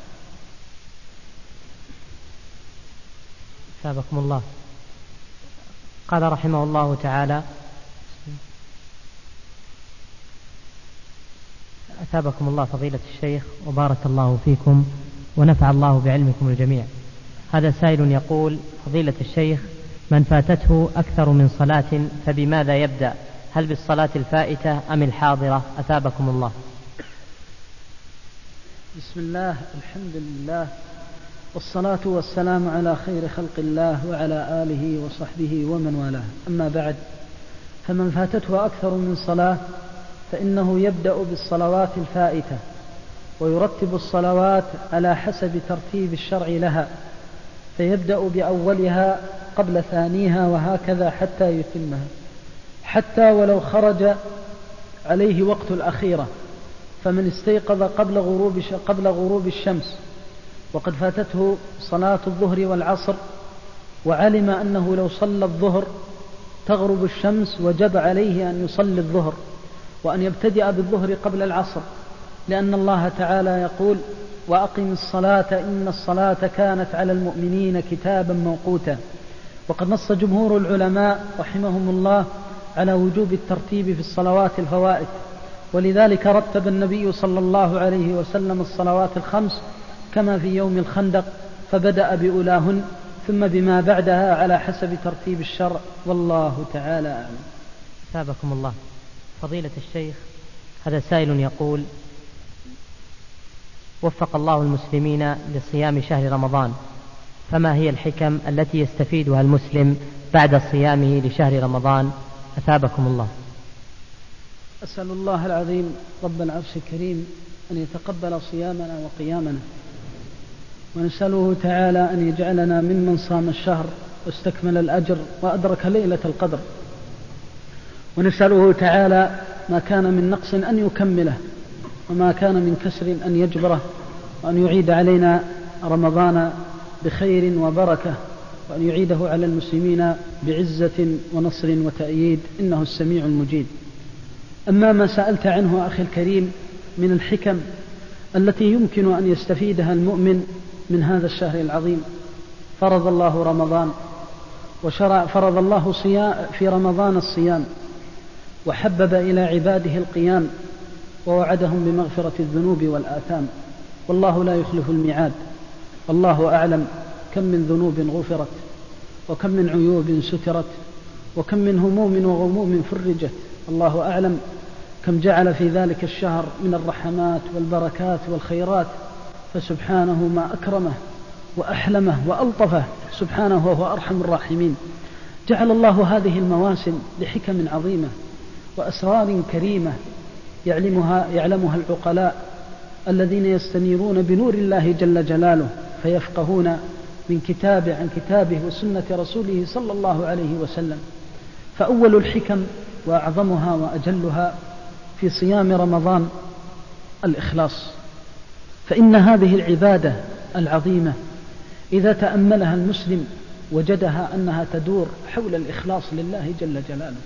أثابكم الله. قال رحمه الله تعالى أثابكم الله فضيلة الشيخ وبارك الله فيكم ونفع الله بعلمكم الجميع. هذا سائل يقول فضيلة الشيخ من فاتته أكثر من صلاة فبماذا يبدأ؟ هل بالصلاة الفائتة أم الحاضرة؟ أثابكم الله. بسم الله الحمد لله والصلاة والسلام على خير خلق الله وعلى آله وصحبه ومن والاه. أما بعد فمن فاتته أكثر من صلاة فإنه يبدأ بالصلوات الفائتة ويرتب الصلوات على حسب ترتيب الشرع لها، فيبدأ بأولها قبل ثانيها وهكذا حتى يتمها، حتى ولو خرج عليه وقت الأخيرة. فمن استيقظ قبل غروب قبل غروب الشمس وقد فاتته صلاة الظهر والعصر، وعلم أنه لو صلى الظهر تغرب الشمس، وجب عليه أن يصلي الظهر وأن يبتدئ بالظهر قبل العصر، لأن الله تعالى يقول: وأقم الصلاة إن الصلاة كانت على المؤمنين كتابا موقوتا. وقد نص جمهور العلماء رحمهم الله على وجوب الترتيب في الصلوات الفوائد، ولذلك رتب النبي صلى الله عليه وسلم الصلوات الخمس كما في يوم الخندق، فبدأ بأولاهن ثم بما بعدها على حسب ترتيب الشرع، والله تعالى أعلم. أثابكم الله. فضيلة الشيخ، هذا سائل يقول: وفق الله المسلمين لصيام شهر رمضان، فما هي الحكم التي يستفيدها المسلم بعد صيامه لشهر رمضان؟ أثابكم الله. أسأل الله العظيم رب العرش الكريم أن يتقبل صيامنا وقيامنا، ونسأله تعالى أن يجعلنا ممن صام الشهر واستكمل الأجر وأدرك ليلة القدر، ونسأله تعالى ما كان من نقص أن يكمله، وما كان من كسر أن يجبره، وأن يعيد علينا رمضان بخير وبركة، وأن يعيده على المسلمين بعزة ونصر وتأييد، إنه السميع المجيب. أما ما سألت عنه أخي الكريم من الحكم التي يمكن أن يستفيدها المؤمن من هذا الشهر العظيم، فرض الله رمضان، وشرع فرض الله صيام في رمضان الصيام، وحبب إلى عباده القيام، ووعدهم بمغفرة الذنوب والآثام، والله لا يخلف الميعاد. الله أعلم كم من ذنوب غفرت، وكم من عيوب سترت، وكم من هموم وغموم فرجت. الله أعلم كم جعل في ذلك الشهر من الرحمات والبركات والخيرات، فسبحانه ما أكرمه وأحلمه وألطفه، سبحانه وهو أرحم الراحمين. جعل الله هذه المواسم لحكم عظيمة وأسرار كريمة يعلمها, يعلمها العقلاء الذين يستنيرون بنور الله جل جلاله، فيفقهون من كتابه عن كتابه وسنة رسوله صلى الله عليه وسلم. فأول الحكم وأعظمها وأجلها في صيام رمضان الإخلاص، فإن هذه العبادة العظيمة إذا تأملها المسلم وجدها أنها تدور حول الإخلاص لله جل جلاله.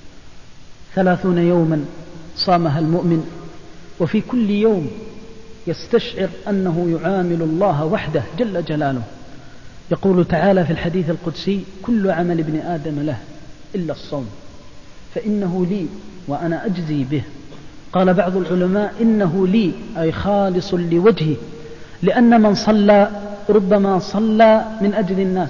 ثلاثون يوما صامها المؤمن، وفي كل يوم يستشعر أنه يعامل الله وحده جل جلاله. يقول تعالى في الحديث القدسي: كل عمل ابن آدم له إلا الصوم فإنه لي وأنا أجزي به. قال بعض العلماء: إنه لي أي خالص لوجهه، لأن من صلى ربما صلى من أجل الناس،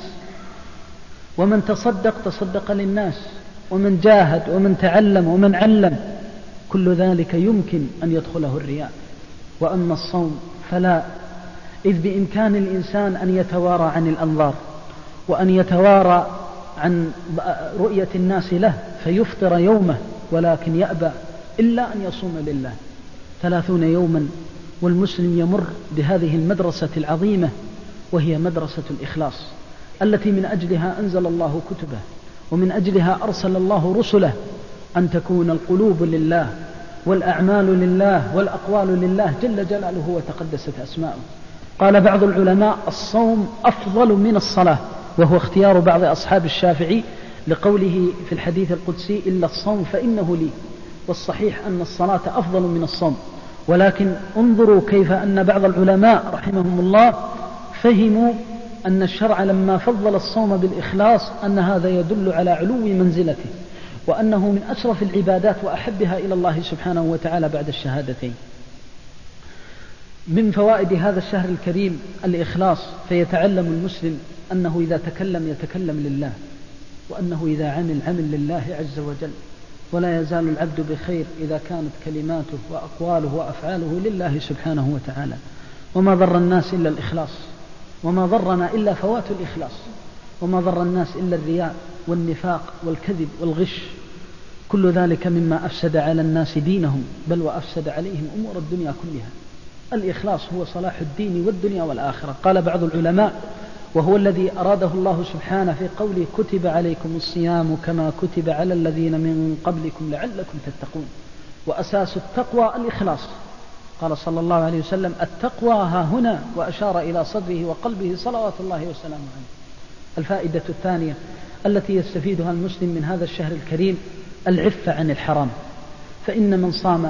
ومن تصدق تصدق للناس، ومن جاهد ومن تعلم ومن علم، كل ذلك يمكن أن يدخله الرياء. وأما الصوم فلا، إذ بإمكان الإنسان أن يتوارى عن الأنظار، وأن يتوارى عن رؤية الناس له فيفطر يومه، ولكن يأبى إلا أن يصوم لله. ثلاثون يوما والمسلم يمر بهذه المدرسة العظيمة، وهي مدرسة الإخلاص التي من أجلها أنزل الله كتبه، ومن أجلها أرسل الله رسله، أن تكون القلوب لله والأعمال لله والأقوال لله جل جلاله وتقدست أسماؤه. قال بعض العلماء: الصوم أفضل من الصلاة، وهو اختيار بعض أصحاب الشافعي لقوله في الحديث القدسي: إلا الصوم فإنه لي. والصحيح أن الصلاة أفضل من الصوم، ولكن انظروا كيف أن بعض العلماء رحمهم الله فهموا أن الشرع لما فضل الصوم بالإخلاص أن هذا يدل على علو منزلته، وأنه من أشرف العبادات وأحبها إلى الله سبحانه وتعالى بعد الشهادتين. من فوائد هذا الشهر الكريم الإخلاص، فيتعلم المسلم أنه إذا تكلم يتكلم لله، وأنه إذا عمل عمل لله عز وجل، ولا يزال العبد بخير إذا كانت كلماته وأقواله وأفعاله لله سبحانه وتعالى. وما ضر الناس إلا الإخلاص، وما ضرنا إلا فوات الإخلاص، وما ضر الناس إلا الرياء والنفاق والكذب والغش. كل ذلك مما أفسد على الناس دينهم، بل وأفسد عليهم أمور الدنيا كلها. الإخلاص هو صلاح الدين والدنيا والآخرة. قال بعض العلماء: وهو الذي أراده الله سبحانه في قوله: كتب عليكم الصيام كما كتب على الذين من قبلكم لعلكم تتقون. وأساس التقوى الإخلاص. قال صلى الله عليه وسلم: التقوى ها هنا، وأشار إلى صدره وقلبه صلوات الله وسلامه عليه. الفائدة الثانية التي يستفيدها المسلم من هذا الشهر الكريم العفة عن الحرام، فإن من صام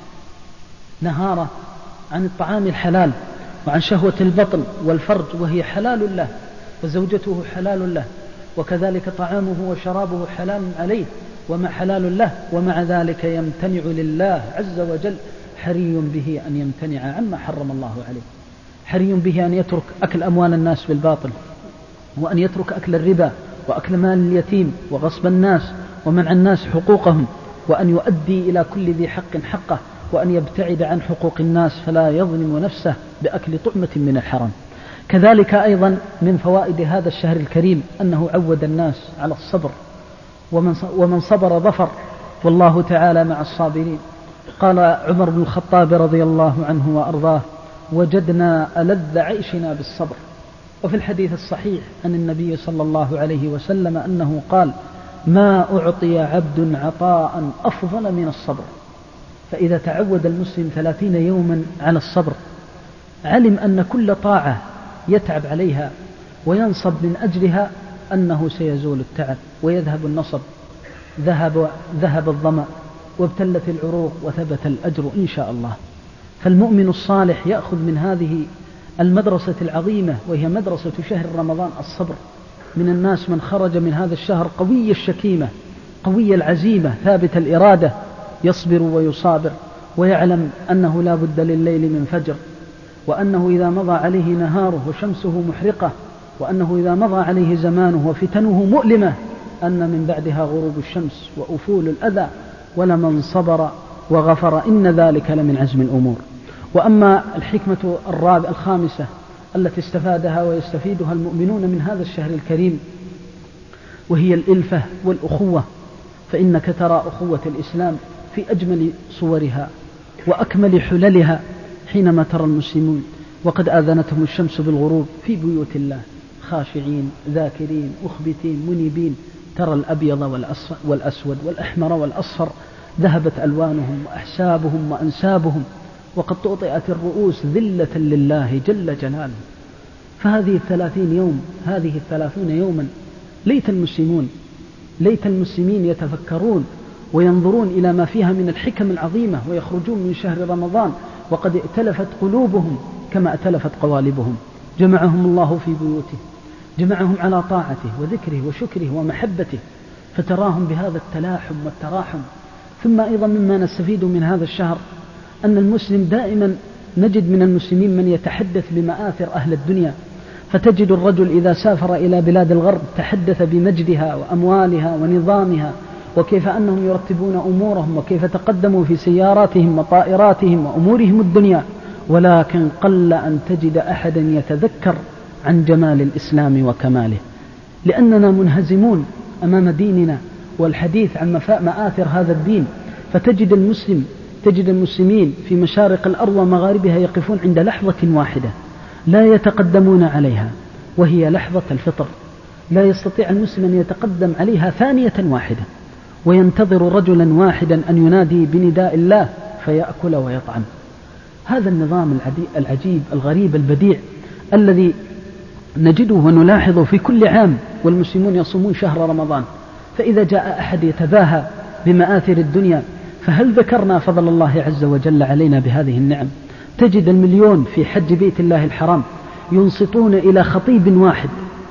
نهاره عن الطعام الحلال وعن شهوة البطن والفرج وهي حلال له، وزوجته حلال له، وكذلك طعامه وشرابه حلال عليه وما حلال له، ومع ذلك يمتنع لله عز وجل، حري به أن يمتنع عما حرم الله عليه، حري به أن يترك أكل أموال الناس بالباطل، وأن يترك أكل الربا وأكل مال اليتيم وغصب الناس ومنع الناس حقوقهم، وأن يؤدي إلى كل ذي حق حقه، وأن يبتعد عن حقوق الناس فلا يظلم نفسه بأكل طعمة من الحرام. كذلك أيضا من فوائد هذا الشهر الكريم أنه عود الناس على الصبر، ومن صبر ظفر، والله تعالى مع الصابرين. قال عمر بن الخطاب رضي الله عنه وأرضاه: وجدنا ألذ عيشنا بالصبر. وفي الحديث الصحيح عن النبي صلى الله عليه وسلم أنه قال: ما أعطي عبد عطاء أفضل من الصبر. فإذا تعود المسلم ثلاثين يوما على الصبر، علم أن كل طاعة يتعب عليها وينصب من أجلها أنه سيزول التعب ويذهب النصب، ذهب, ذهب الظمأ وابتلت العروق وثبت الأجر إن شاء الله. فالمؤمن الصالح يأخذ من هذه المدرسة العظيمة وهي مدرسة شهر رمضان الصبر. من الناس من خرج من هذا الشهر قوي الشكيمة، قوي العزيمة، ثابت الإرادة، يصبر ويصابر، ويعلم أنه لا بد لليل من فجر، وأنه إذا مضى عليه نهاره وشمسه محرقة، وأنه إذا مضى عليه زمانه وفتنه مؤلمة أن من بعدها غروب الشمس وأفول الأذى، ولمن صبر وغفر إن ذلك لمن عزم الأمور. وأما الحكمة الرابعة الخامسة التي استفادها ويستفيدها المؤمنون من هذا الشهر الكريم وهي الإلفة والأخوة، فإنك ترى أخوة الإسلام في أجمل صورها وأكمل حللها حينما ترى المسلمون وقد آذنتهم الشمس بالغروب في بيوت الله خاشعين ذاكرين مخبتين منيبين، ترى الأبيض والأسود والأحمر والأصفر ذهبت ألوانهم وأحسابهم وأنسابهم، وقد تؤطئت الرؤوس ذلة لله جل جلاله. فهذه الثلاثين يوم، هذه الثلاثون يوما، ليت المسلمون ليت المسلمين يتفكرون وينظرون إلى ما فيها من الحكم العظيمة، ويخرجون من شهر رمضان وقد ائتلفت قلوبهم كما ائتلفت قوالبهم. جمعهم الله في بيوته، جمعهم على طاعته وذكره وشكره ومحبته، فتراهم بهذا التلاحم والتراحم. ثم أيضا مما نستفيد من هذا الشهر أن المسلم دائما نجد من المسلمين من يتحدث بمآثر أهل الدنيا، فتجد الرجل إذا سافر إلى بلاد الغرب تحدث بمجدها وأموالها ونظامها، وكيف أنهم يرتبون أمورهم، وكيف تقدموا في سياراتهم وطائراتهم وأمورهم الدنيا، ولكن قل أن تجد أحدا يتذكر عن جمال الإسلام وكماله، لأننا منهزمون أمام ديننا والحديث عن مآثر هذا الدين. فتجد المسلم تجد المسلمين في مشارق الأرض ومغاربها يقفون عند لحظة واحدة لا يتقدمون عليها، وهي لحظة الفطر. لا يستطيع المسلم أن يتقدم عليها ثانية واحدة، وينتظر رجلا واحدا أن ينادي بنداء الله فيأكل ويطعم. هذا النظام العجيب الغريب البديع الذي نجده ونلاحظ في كل عام والمسلمون يصومون شهر رمضان، فإذا جاء أحد يتباهى بمآثر الدنيا، فهل ذكرنا فضل الله عز وجل علينا بهذه النعم؟ تجد المليون في حج بيت الله الحرام ينصتون إلى خطيب واحد،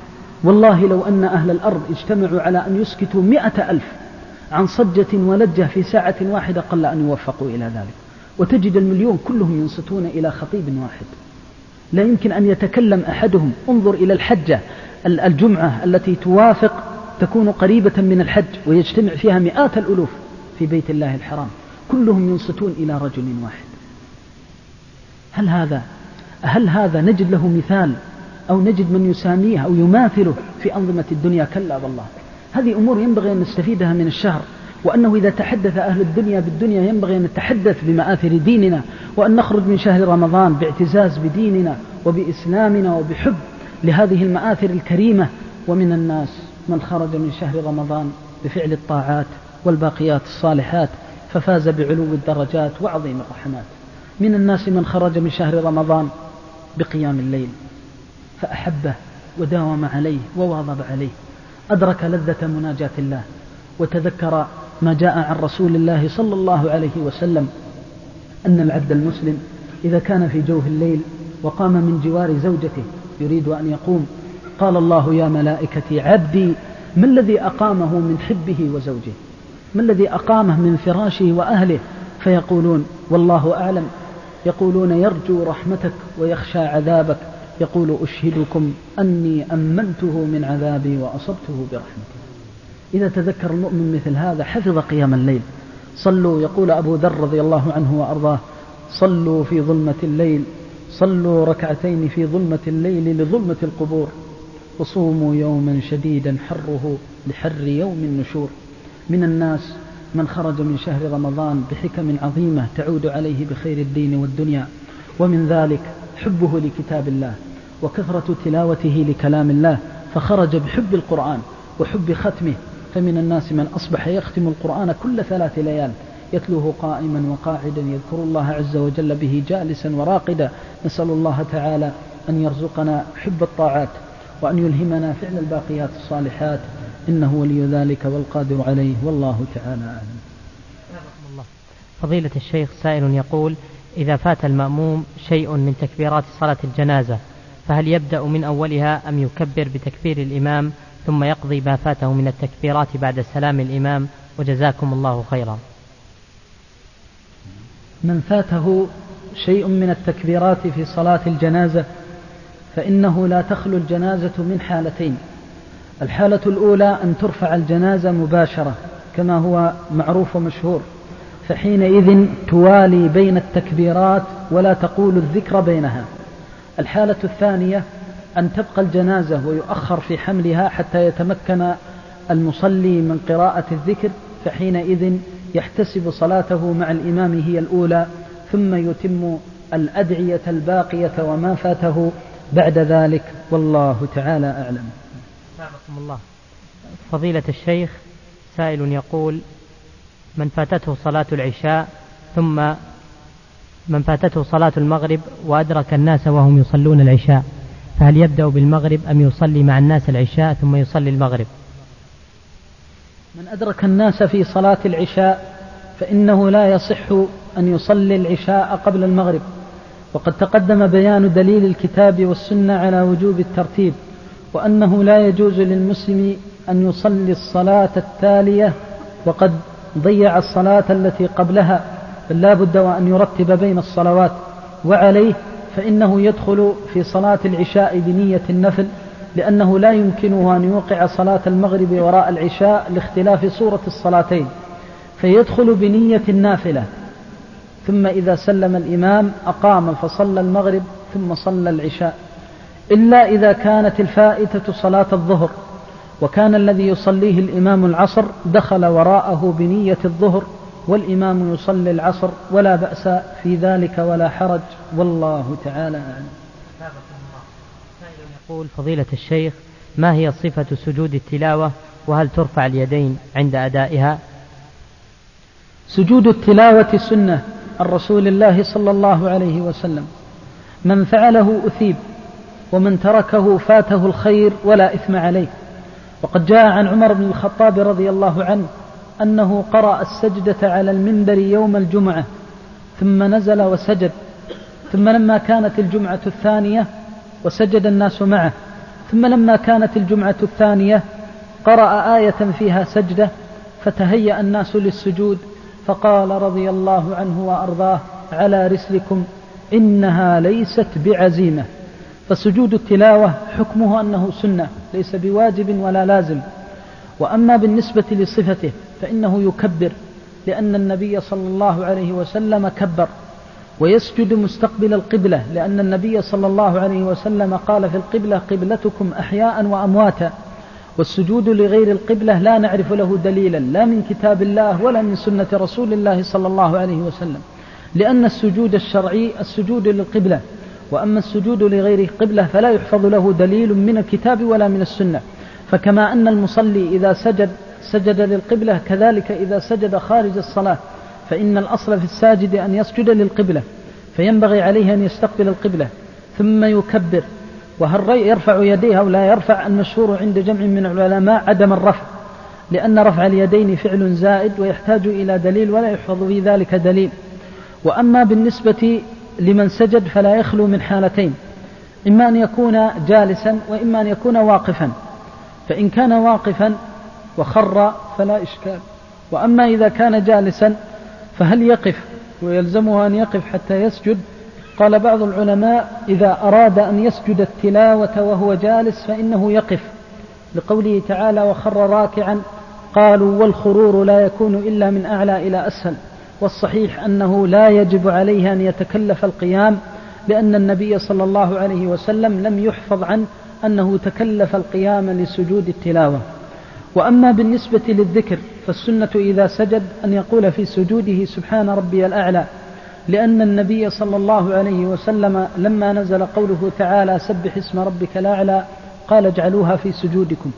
والله لو أن أهل الأرض اجتمعوا على أن يسكتوا مئة ألف عن صجة ولجة في ساعة واحدة قل أن يوفقوا إلى ذلك. وتجد المليون كلهم ينصتون إلى خطيب واحد، لا يمكن أن يتكلم أحدهم. انظر إلى الحجة الجمعة التي توافق تكون قريبة من الحج ويجتمع فيها مئات الألوف في بيت الله الحرام، كلهم ينصتون إلى رجل واحد. هل هذا هل هذا نجد له مثال أو نجد من يساميه أو يماثله في أنظمة الدنيا؟ كلا والله. هذه أمور ينبغي أن نستفيدها من الشهر، وأنه إذا تحدث أهل الدنيا بالدنيا ينبغي أن نتحدث بمآثر ديننا، وأن نخرج من شهر رمضان باعتزاز بديننا وبإسلامنا وبحب لهذه المآثر الكريمة. ومن الناس من خرج من شهر رمضان بفعل الطاعات والباقيات الصالحات ففاز بعلو الدرجات وعظيم الرحمات. من الناس من خرج من شهر رمضان بقيام الليل فأحبه وداوم عليه وواظب عليه، أدرك لذة مناجاة الله وتذكر ما جاء عن رسول الله صلى الله عليه وسلم أن العبد المسلم إذا كان في جوف الليل وقام من جوار زوجته يريد أن يقوم، قال الله يا ملائكتي عبدي ما الذي أقامه من حبه وزوجه، ما الذي أقامه من فراشه وأهله، فيقولون والله أعلم، يقولون يرجو رحمتك ويخشى عذابك، يقول أشهدكم أني أمنته من عذابي وأصبته برحمتي. إذا تذكر المؤمن مثل هذا حفظ قيام الليل. صلوا، يقول أبو ذر رضي الله عنه وأرضاه، صلوا في ظلمة الليل، صلوا ركعتين في ظلمة الليل لظلمة القبور، وصوموا يوما شديدا حره لحر يوم النشور. من الناس من خرج من شهر رمضان بحكم عظيمة تعود عليه بخير الدين والدنيا، ومن ذلك حبه لكتاب الله وكثرة تلاوته لكلام الله، فخرج بحب القرآن وحب ختمه. فمن الناس من أصبح يختم القرآن كل ثلاث ليال، يتلوه قائما وقاعدا، يذكر الله عز وجل به جالسا وراقدا. نسأل الله تعالى أن يرزقنا حب الطاعات وأن يلهمنا فعل الباقيات الصالحات، إنه ولي ذلك والقادر عليه، والله تعالى أعلم. فضيلة الشيخ، سائل يقول: إذا فات المأموم شيء من تكبيرات صلاة الجنازة فهل يبدأ من أولها أم يكبر بتكبير الإمام ثم يقضي ما فاته من التكبيرات بعد سلام الإمام؟ وجزاكم الله خيرا. من فاته شيء من التكبيرات في صلاة الجنازة فإنه لا تخلو الجنازة من حالتين. الحالة الأولى أن ترفع الجنازة مباشرة كما هو معروف ومشهور، فحينئذ توالي بين التكبيرات ولا تقول الذكر بينها. الحالة الثانية أن تبقى الجنازة ويؤخر في حملها حتى يتمكن المصلي من قراءة الذكر، فحينئذ يحتسب صلاته مع الإمام هي الأولى، ثم يتم الأدعية الباقية وما فاته بعد ذلك، والله تعالى أعلم. الله. فضيلة الشيخ، سائل يقول: من فاتته صلاة العشاء ثم من فاتته صلاة المغرب وأدرك الناس وهم يصلون العشاء، فهل يبدأ بالمغرب أم يصلي مع الناس العشاء ثم يصلي المغرب؟ من أدرك الناس في صلاة العشاء فإنه لا يصح أن يصلي العشاء قبل المغرب، وقد تقدم بيان دليل الكتاب والسنة على وجوب الترتيب، وأنه لا يجوز للمسلم أن يصلي الصلاة التالية وقد ضيع الصلاة التي قبلها، بل لا بد وأن يرتب بين الصلوات. وعليه فإنه يدخل في صلاة العشاء بنية النفل، لأنه لا يمكنه أن يوقع صلاة المغرب وراء العشاء لاختلاف صورة الصلاتين، فيدخل بنية النافلة، ثم إذا سلم الإمام أقام فصلى المغرب ثم صلى العشاء، إلا إذا كانت الفائتة صلاة الظهر وكان الذي يصليه الإمام العصر دخل وراءه بنية الظهر والإمام يصلي العصر، ولا بأس في ذلك ولا حرج، والله تعالى أعلم. يقول: فضيلة الشيخ، ما هي صفة سجود التلاوة، وهل ترفع اليدين عند أدائها؟ سجود التلاوة سنة عن رسول الله صلى الله عليه وسلم، من فعله أثيب ومن تركه فاته الخير ولا إثم عليه. وقد جاء عن عمر بن الخطاب رضي الله عنه أنه قرأ السجدة على المنبر يوم الجمعة ثم نزل وسجد، ثم لما كانت الجمعة الثانية وسجد الناس معه، ثم لما كانت الجمعة الثانية قرأ آية فيها سجدة فتهيأ الناس للسجود، فقال رضي الله عنه وأرضاه: على رسلكم إنها ليست بعزيمة. فسجود التلاوة حكمه أنه سنة ليس بواجب ولا لازم. وأما بالنسبة لصفته فإنه يكبر، لأن النبي صلى الله عليه وسلم كبر، ويسجد مستقبل القبلة، لأن النبي صلى الله عليه وسلم قال في القبلة: قبلتكم أحياء وأمواتا. والسجود لغير القبلة لا نعرف له دليلا لا من كتاب الله ولا من سنة رسول الله صلى الله عليه وسلم، لأن السجود الشرعي السجود للقبلة، وأما السجود لغير القبلة فلا يحفظ له دليل من الكتاب ولا من السنة. فكما أن المصلي إذا سجد سجد للقبلة كذلك إذا سجد خارج الصلاة، فإن الأصل في الساجد أن يسجد للقبلة، فينبغي عليه أن يستقبل القبلة ثم يكبر. وهل يرفع يديه أو لا يرفع؟ المشهور عند جمع من العلماء عدم الرفع، لأن رفع اليدين فعل زائد ويحتاج إلى دليل ولا يحفظ في ذلك دليل. وأما بالنسبة لمن سجد فلا يخلو من حالتين، إما أن يكون جالسا وإما أن يكون واقفا، فإن كان واقفا وخر فلا إشكال. وأما إذا كان جالسا فهل يقف ويلزمه أن يقف حتى يسجد؟ قال بعض العلماء إذا أراد أن يسجد التلاوة وهو جالس فإنه يقف، لقوله تعالى وخر راكعا، قالوا والخرور لا يكون إلا من أعلى إلى أسفل، والصحيح أنه لا يجب عليه أن يتكلف القيام، لأن النبي صلى الله عليه وسلم لم يحفظ عنه أنه تكلف القيام لسجود التلاوة. وأما بالنسبة للذكر فالسنة إذا سجد أن يقول في سجوده سبحان ربي الأعلى، لأن النبي صلى الله عليه وسلم لما نزل قوله تعالى سبح اسم ربك الأعلى قال اجعلوها في سجودكم،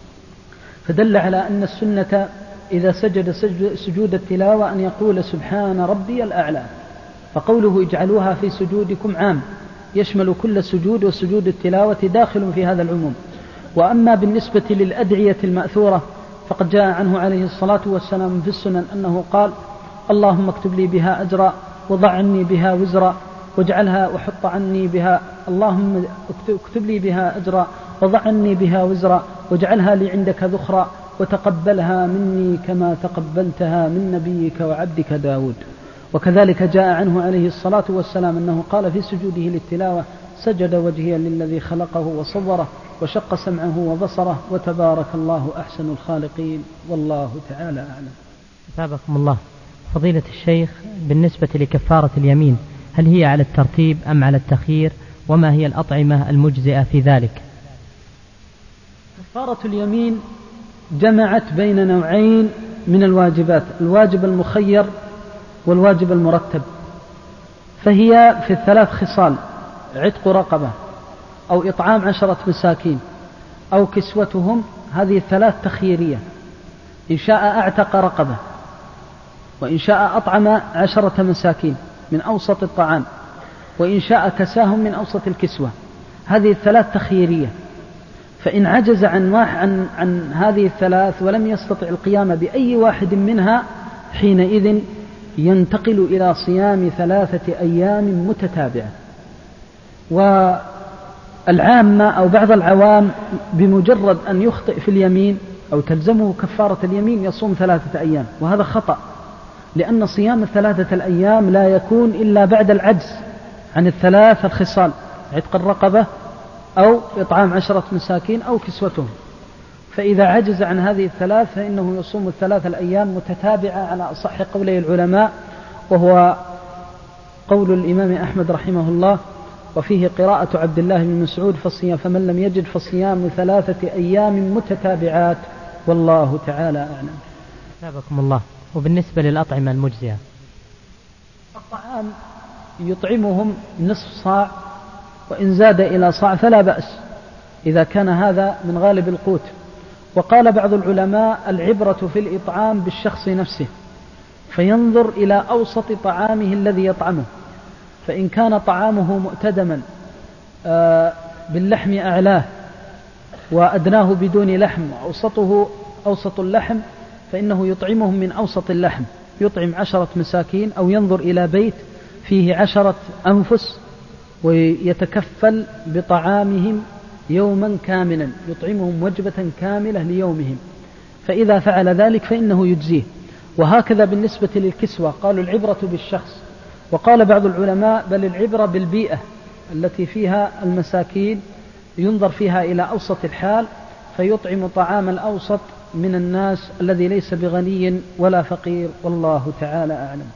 فدل على أن السنة إذا سجد سجود التلاوة أن يقول سبحان ربي الأعلى، فقوله اجعلوها في سجودكم عام يشمل كل سجود، وسجود التلاوة داخل في هذا العموم. وأما بالنسبة للأدعية المأثورة فقد جاء عنه عليه الصلاة والسلام في السنن أنه قال اللهم اكتب لي بها أجرا وضع عني بها وزرا واجعلها وحط عني بها، اللهم اكتب لي بها أجرا وضع عني بها وزرا واجعلها لي عندك ذخرا وتقبلها مني كما تقبلتها من نبيك وعبدك داود. وكذلك جاء عنه عليه الصلاة والسلام أنه قال في سجوده للتلاوة سجد وجهي للذي خلقه وصوره وشق سمعه وبصره وتبارك الله أحسن الخالقين، والله تعالى أعلم. أثابكم الله. فضيلة الشيخ، بالنسبة لكفارة اليمين هل هي على الترتيب أم على التخيير؟ وما هي الأطعمة المجزئة في ذلك؟ كفارة اليمين جمعت بين نوعين من الواجبات، الواجب المخير والواجب المرتب، فهي في الثلاث خصال: عتق رقبة أو إطعام عشرة مساكين أو كسوتهم. هذه الثلاث تخييرية، إن شاء أعتق رقبة، وإن شاء أطعم عشرة مساكين من أوسط الطعام، وإن شاء كساهم من أوسط الكسوة. هذه الثلاث تخييرية، فإن عجز عن, عن, عن هذه الثلاث ولم يستطع القيام بأي واحد منها حينئذ ينتقل إلى صيام ثلاثة أيام متتابعة. والعامة أو بعض العوام بمجرد أن يخطئ في اليمين أو تلزمه كفارة اليمين يصوم ثلاثة أيام، وهذا خطأ، لأن صيام الثلاثة الأيام لا يكون إلا بعد العجز عن الثلاث الخصال: عتق الرقبة أو إطعام عشرة مساكين أو كسوتهم. فإذا عجز عن هذه الثلاث فإنه يصوم الثلاث الأيام متتابعة على أصح قولي العلماء، وهو قول الإمام أحمد رحمه الله، وفيه قراءة عبد الله بن مسعود فصيام فمن لم يجد فصيام ثلاثة أيام متتابعات، والله تعالى أعلم. أثابكم الله. وبالنسبة للأطعمة المجزئة، الطعام يطعمهم نصف صاع، وإن زاد إلى صاع فلا بأس إذا كان هذا من غالب القوت. وقال بعض العلماء العبرة في الإطعام بالشخص نفسه، فينظر إلى أوسط طعامه الذي يطعمه، فإن كان طعامه مؤتدما باللحم أعلاه وأدناه بدون لحم وأوسطه أوسط اللحم فإنه يطعمهم من أوسط اللحم، يطعم عشرة مساكين، أو ينظر إلى بيت فيه عشرة أنفس ويتكفل بطعامهم يوما كاملا، يطعمهم وجبة كاملة ليومهم، فإذا فعل ذلك فإنه يجزيه. وهكذا بالنسبة للكسوة قالوا العبرة بالشخص، وقال بعض العلماء بل العبرة بالبيئة التي فيها المساكين، ينظر فيها إلى أوسط الحال فيطعم طعام الأوسط من الناس الذي ليس بغني ولا فقير، والله تعالى أعلم.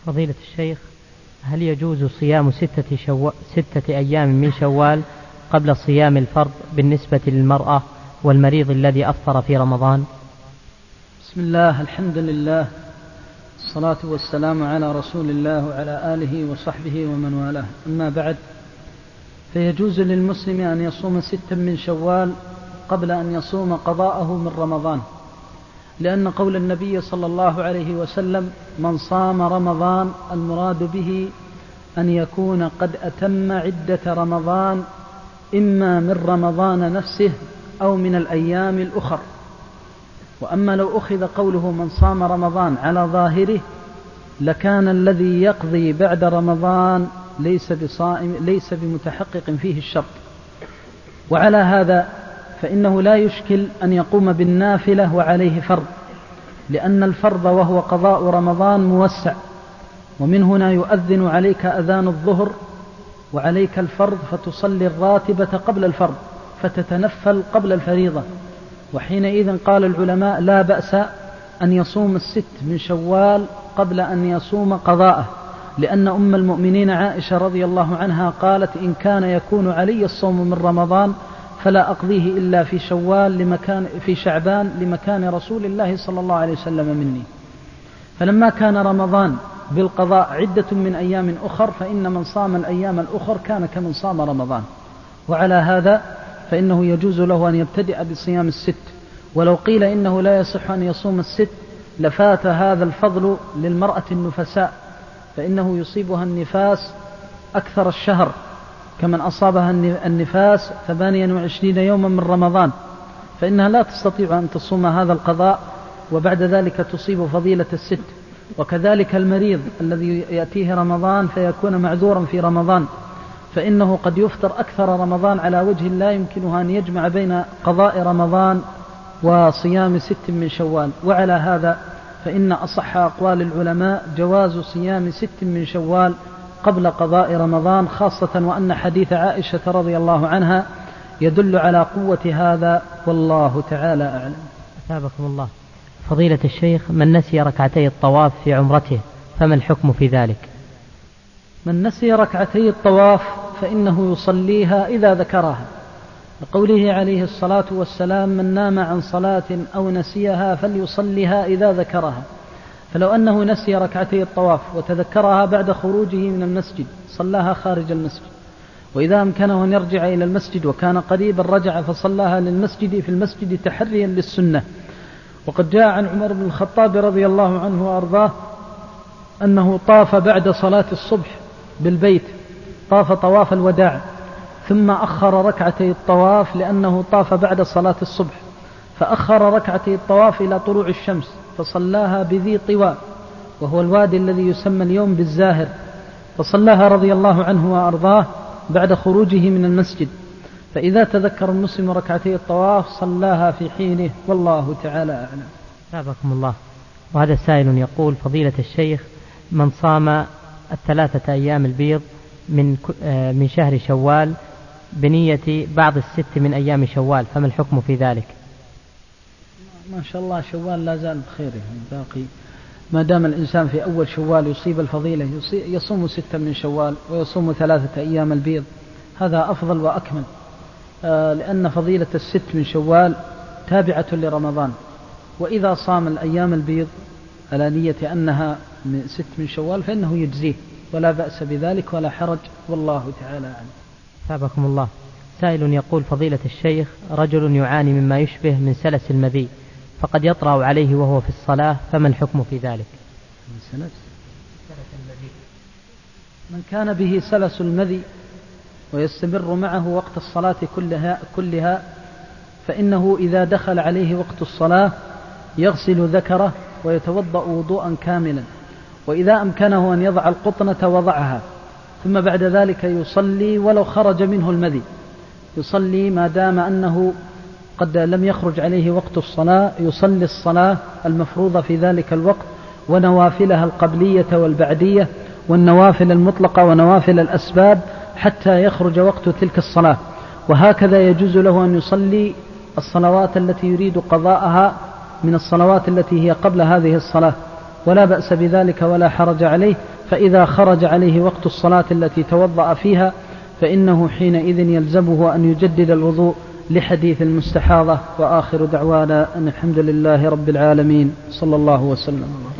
فضيلة الشيخ، هل يجوز صيام ستة, شو... ستة أيام من شوال قبل صيام الفرض بالنسبة للمرأة والمريض الذي أفطر في رمضان؟ بسم الله، الحمد لله، الصلاة والسلام على رسول الله وعلى آله وصحبه ومن والاه، أما بعد، فيجوز للمسلم أن يصوم ستا من شوال قبل أن يصوم قضاءه من رمضان، لأن قول النبي صلى الله عليه وسلم: من صام رمضان، المراد به أن يكون قد أتم عدة رمضان، إما من رمضان نفسه أو من الأيام الأخر. وأما لو أخذ قوله من صام رمضان على ظاهره لكان الذي يقضي بعد رمضان ليس بصائم ليس بمتحقق فيه الشرط. وعلى هذا فإنه لا يشكل أن يقوم بالنافلة وعليه فرض، لأن الفرض وهو قضاء رمضان موسع، ومن هنا يؤذن عليك أذان الظهر وعليك الفرض، فتصلي الراتبة قبل الفرض فتتنفل قبل الفريضة. وحينئذ قال العلماء: لا بأس أن يصوم الست من شوال قبل أن يصوم قضاءه، لأن أم المؤمنين عائشة رضي الله عنها قالت: إن كان يكون علي الصوم من رمضان فلا أقضيه إلا في شوال لمكان في شعبان لمكان رسول الله صلى الله عليه وسلم مني. فلما كان رمضان بالقضاء عدة من أيام أخر، فإن من صام الأيام الأخر كان كمن صام رمضان. وعلى هذا فإنه يجوز له أن يبتدئ بصيام الست. ولو قيل إنه لا يصح أن يصوم الست لفات هذا الفضل للمرأة النفساء، فإنه يصيبها النفاس أكثر الشهر، كمن أصابها النفاس ثمانيا وعشرين يوما من رمضان، فإنها لا تستطيع أن تصوم هذا القضاء وبعد ذلك تصيب فضيلة الست. وكذلك المريض الذي يأتيه رمضان فيكون معذورا في رمضان، فإنه قد يفطر أكثر رمضان على وجه لا يمكنها أن يجمع بين قضاء رمضان وصيام ست من شوال. وعلى هذا فإن أصح أقوال العلماء جواز صيام ست من شوال قبل قضاء رمضان، خاصة وأن حديث عائشة رضي الله عنها يدل على قوة هذا، والله تعالى أعلم. أثابكم الله. فضيلة الشيخ، من نسي ركعتي الطواف في عمرته فما الحكم في ذلك؟ من نسي ركعتي الطواف فإنه يصليها إذا ذكرها، لقوله عليه الصلاة والسلام: من نام عن صلاة أو نسيها فليصليها إذا ذكرها. فلو أنه نسي ركعتي الطواف وتذكرها بعد خروجه من المسجد صلاها خارج المسجد، وإذا أمكنه أن يرجع إلى المسجد وكان قريبا رجع فصلاها للمسجد في المسجد تحريا للسنة. وقد جاء عن عمر بن الخطاب رضي الله عنه وأرضاه أنه طاف بعد صلاة الصبح بالبيت، طاف طواف الوداع، ثم أخر ركعتي الطواف لأنه طاف بعد صلاة الصبح، فأخر ركعتي الطواف إلى طلوع الشمس فصلاها بذي طوى، وهو الوادي الذي يسمى اليوم بالزاهر، فصلاها رضي الله عنه وأرضاه بعد خروجه من المسجد. فإذا تذكر المسلم ركعتي الطواف صلاها في حينه، والله تعالى أعلم. أثابكم الله. وهذا سائل يقول: فضيلة الشيخ، من صام الثلاثة أيام البيض من من شهر شوال بنية بعض الست من أيام شوال فما الحكم في ذلك؟ ما شاء الله، شوال لا زال بخير، باقي ما دام الإنسان في أول شوال يصيب الفضيلة يصوم ستة من شوال ويصوم ثلاثة أيام البيض، هذا أفضل وأكمل، آه لأن فضيلة الست من شوال تابعة لرمضان. وإذا صام الأيام البيض على نية أنها من ست من شوال فإنه يجزيه، ولا بأس بذلك ولا حرج، والله تعالى أعلم. ثابكم الله. سائل يقول: فضيلة الشيخ، رجل يعاني مما يشبه من سلس المذي، فقد يطرأ عليه وهو في الصلاة، فما الحكم في ذلك؟ من سلس المذي، من كان به سلس المذي ويستمر معه وقت الصلاة كلها, كلها فإنه إذا دخل عليه وقت الصلاة يغسل ذكره ويتوضأ وضوءا كاملا، وإذا أمكنه أن يضع القطنة وضعها، ثم بعد ذلك يصلي ولو خرج منه المذي، يصلي ما دام أنه قد لم يخرج عليه وقت الصلاة، يصلي الصلاة المفروضة في ذلك الوقت ونوافلها القبلية والبعدية والنوافل المطلقة ونوافل الأسباب حتى يخرج وقت تلك الصلاة. وهكذا يجوز له أن يصلي الصلوات التي يريد قضاءها من الصلوات التي هي قبل هذه الصلاة، ولا بأس بذلك ولا حرج عليه. فإذا خرج عليه وقت الصلاة التي توضأ فيها فإنه حينئذ يلزمه أن يجدد الوضوء لحديث المستحاضة. وآخر دعوانا أن الحمد لله رب العالمين، صلى الله وسلم.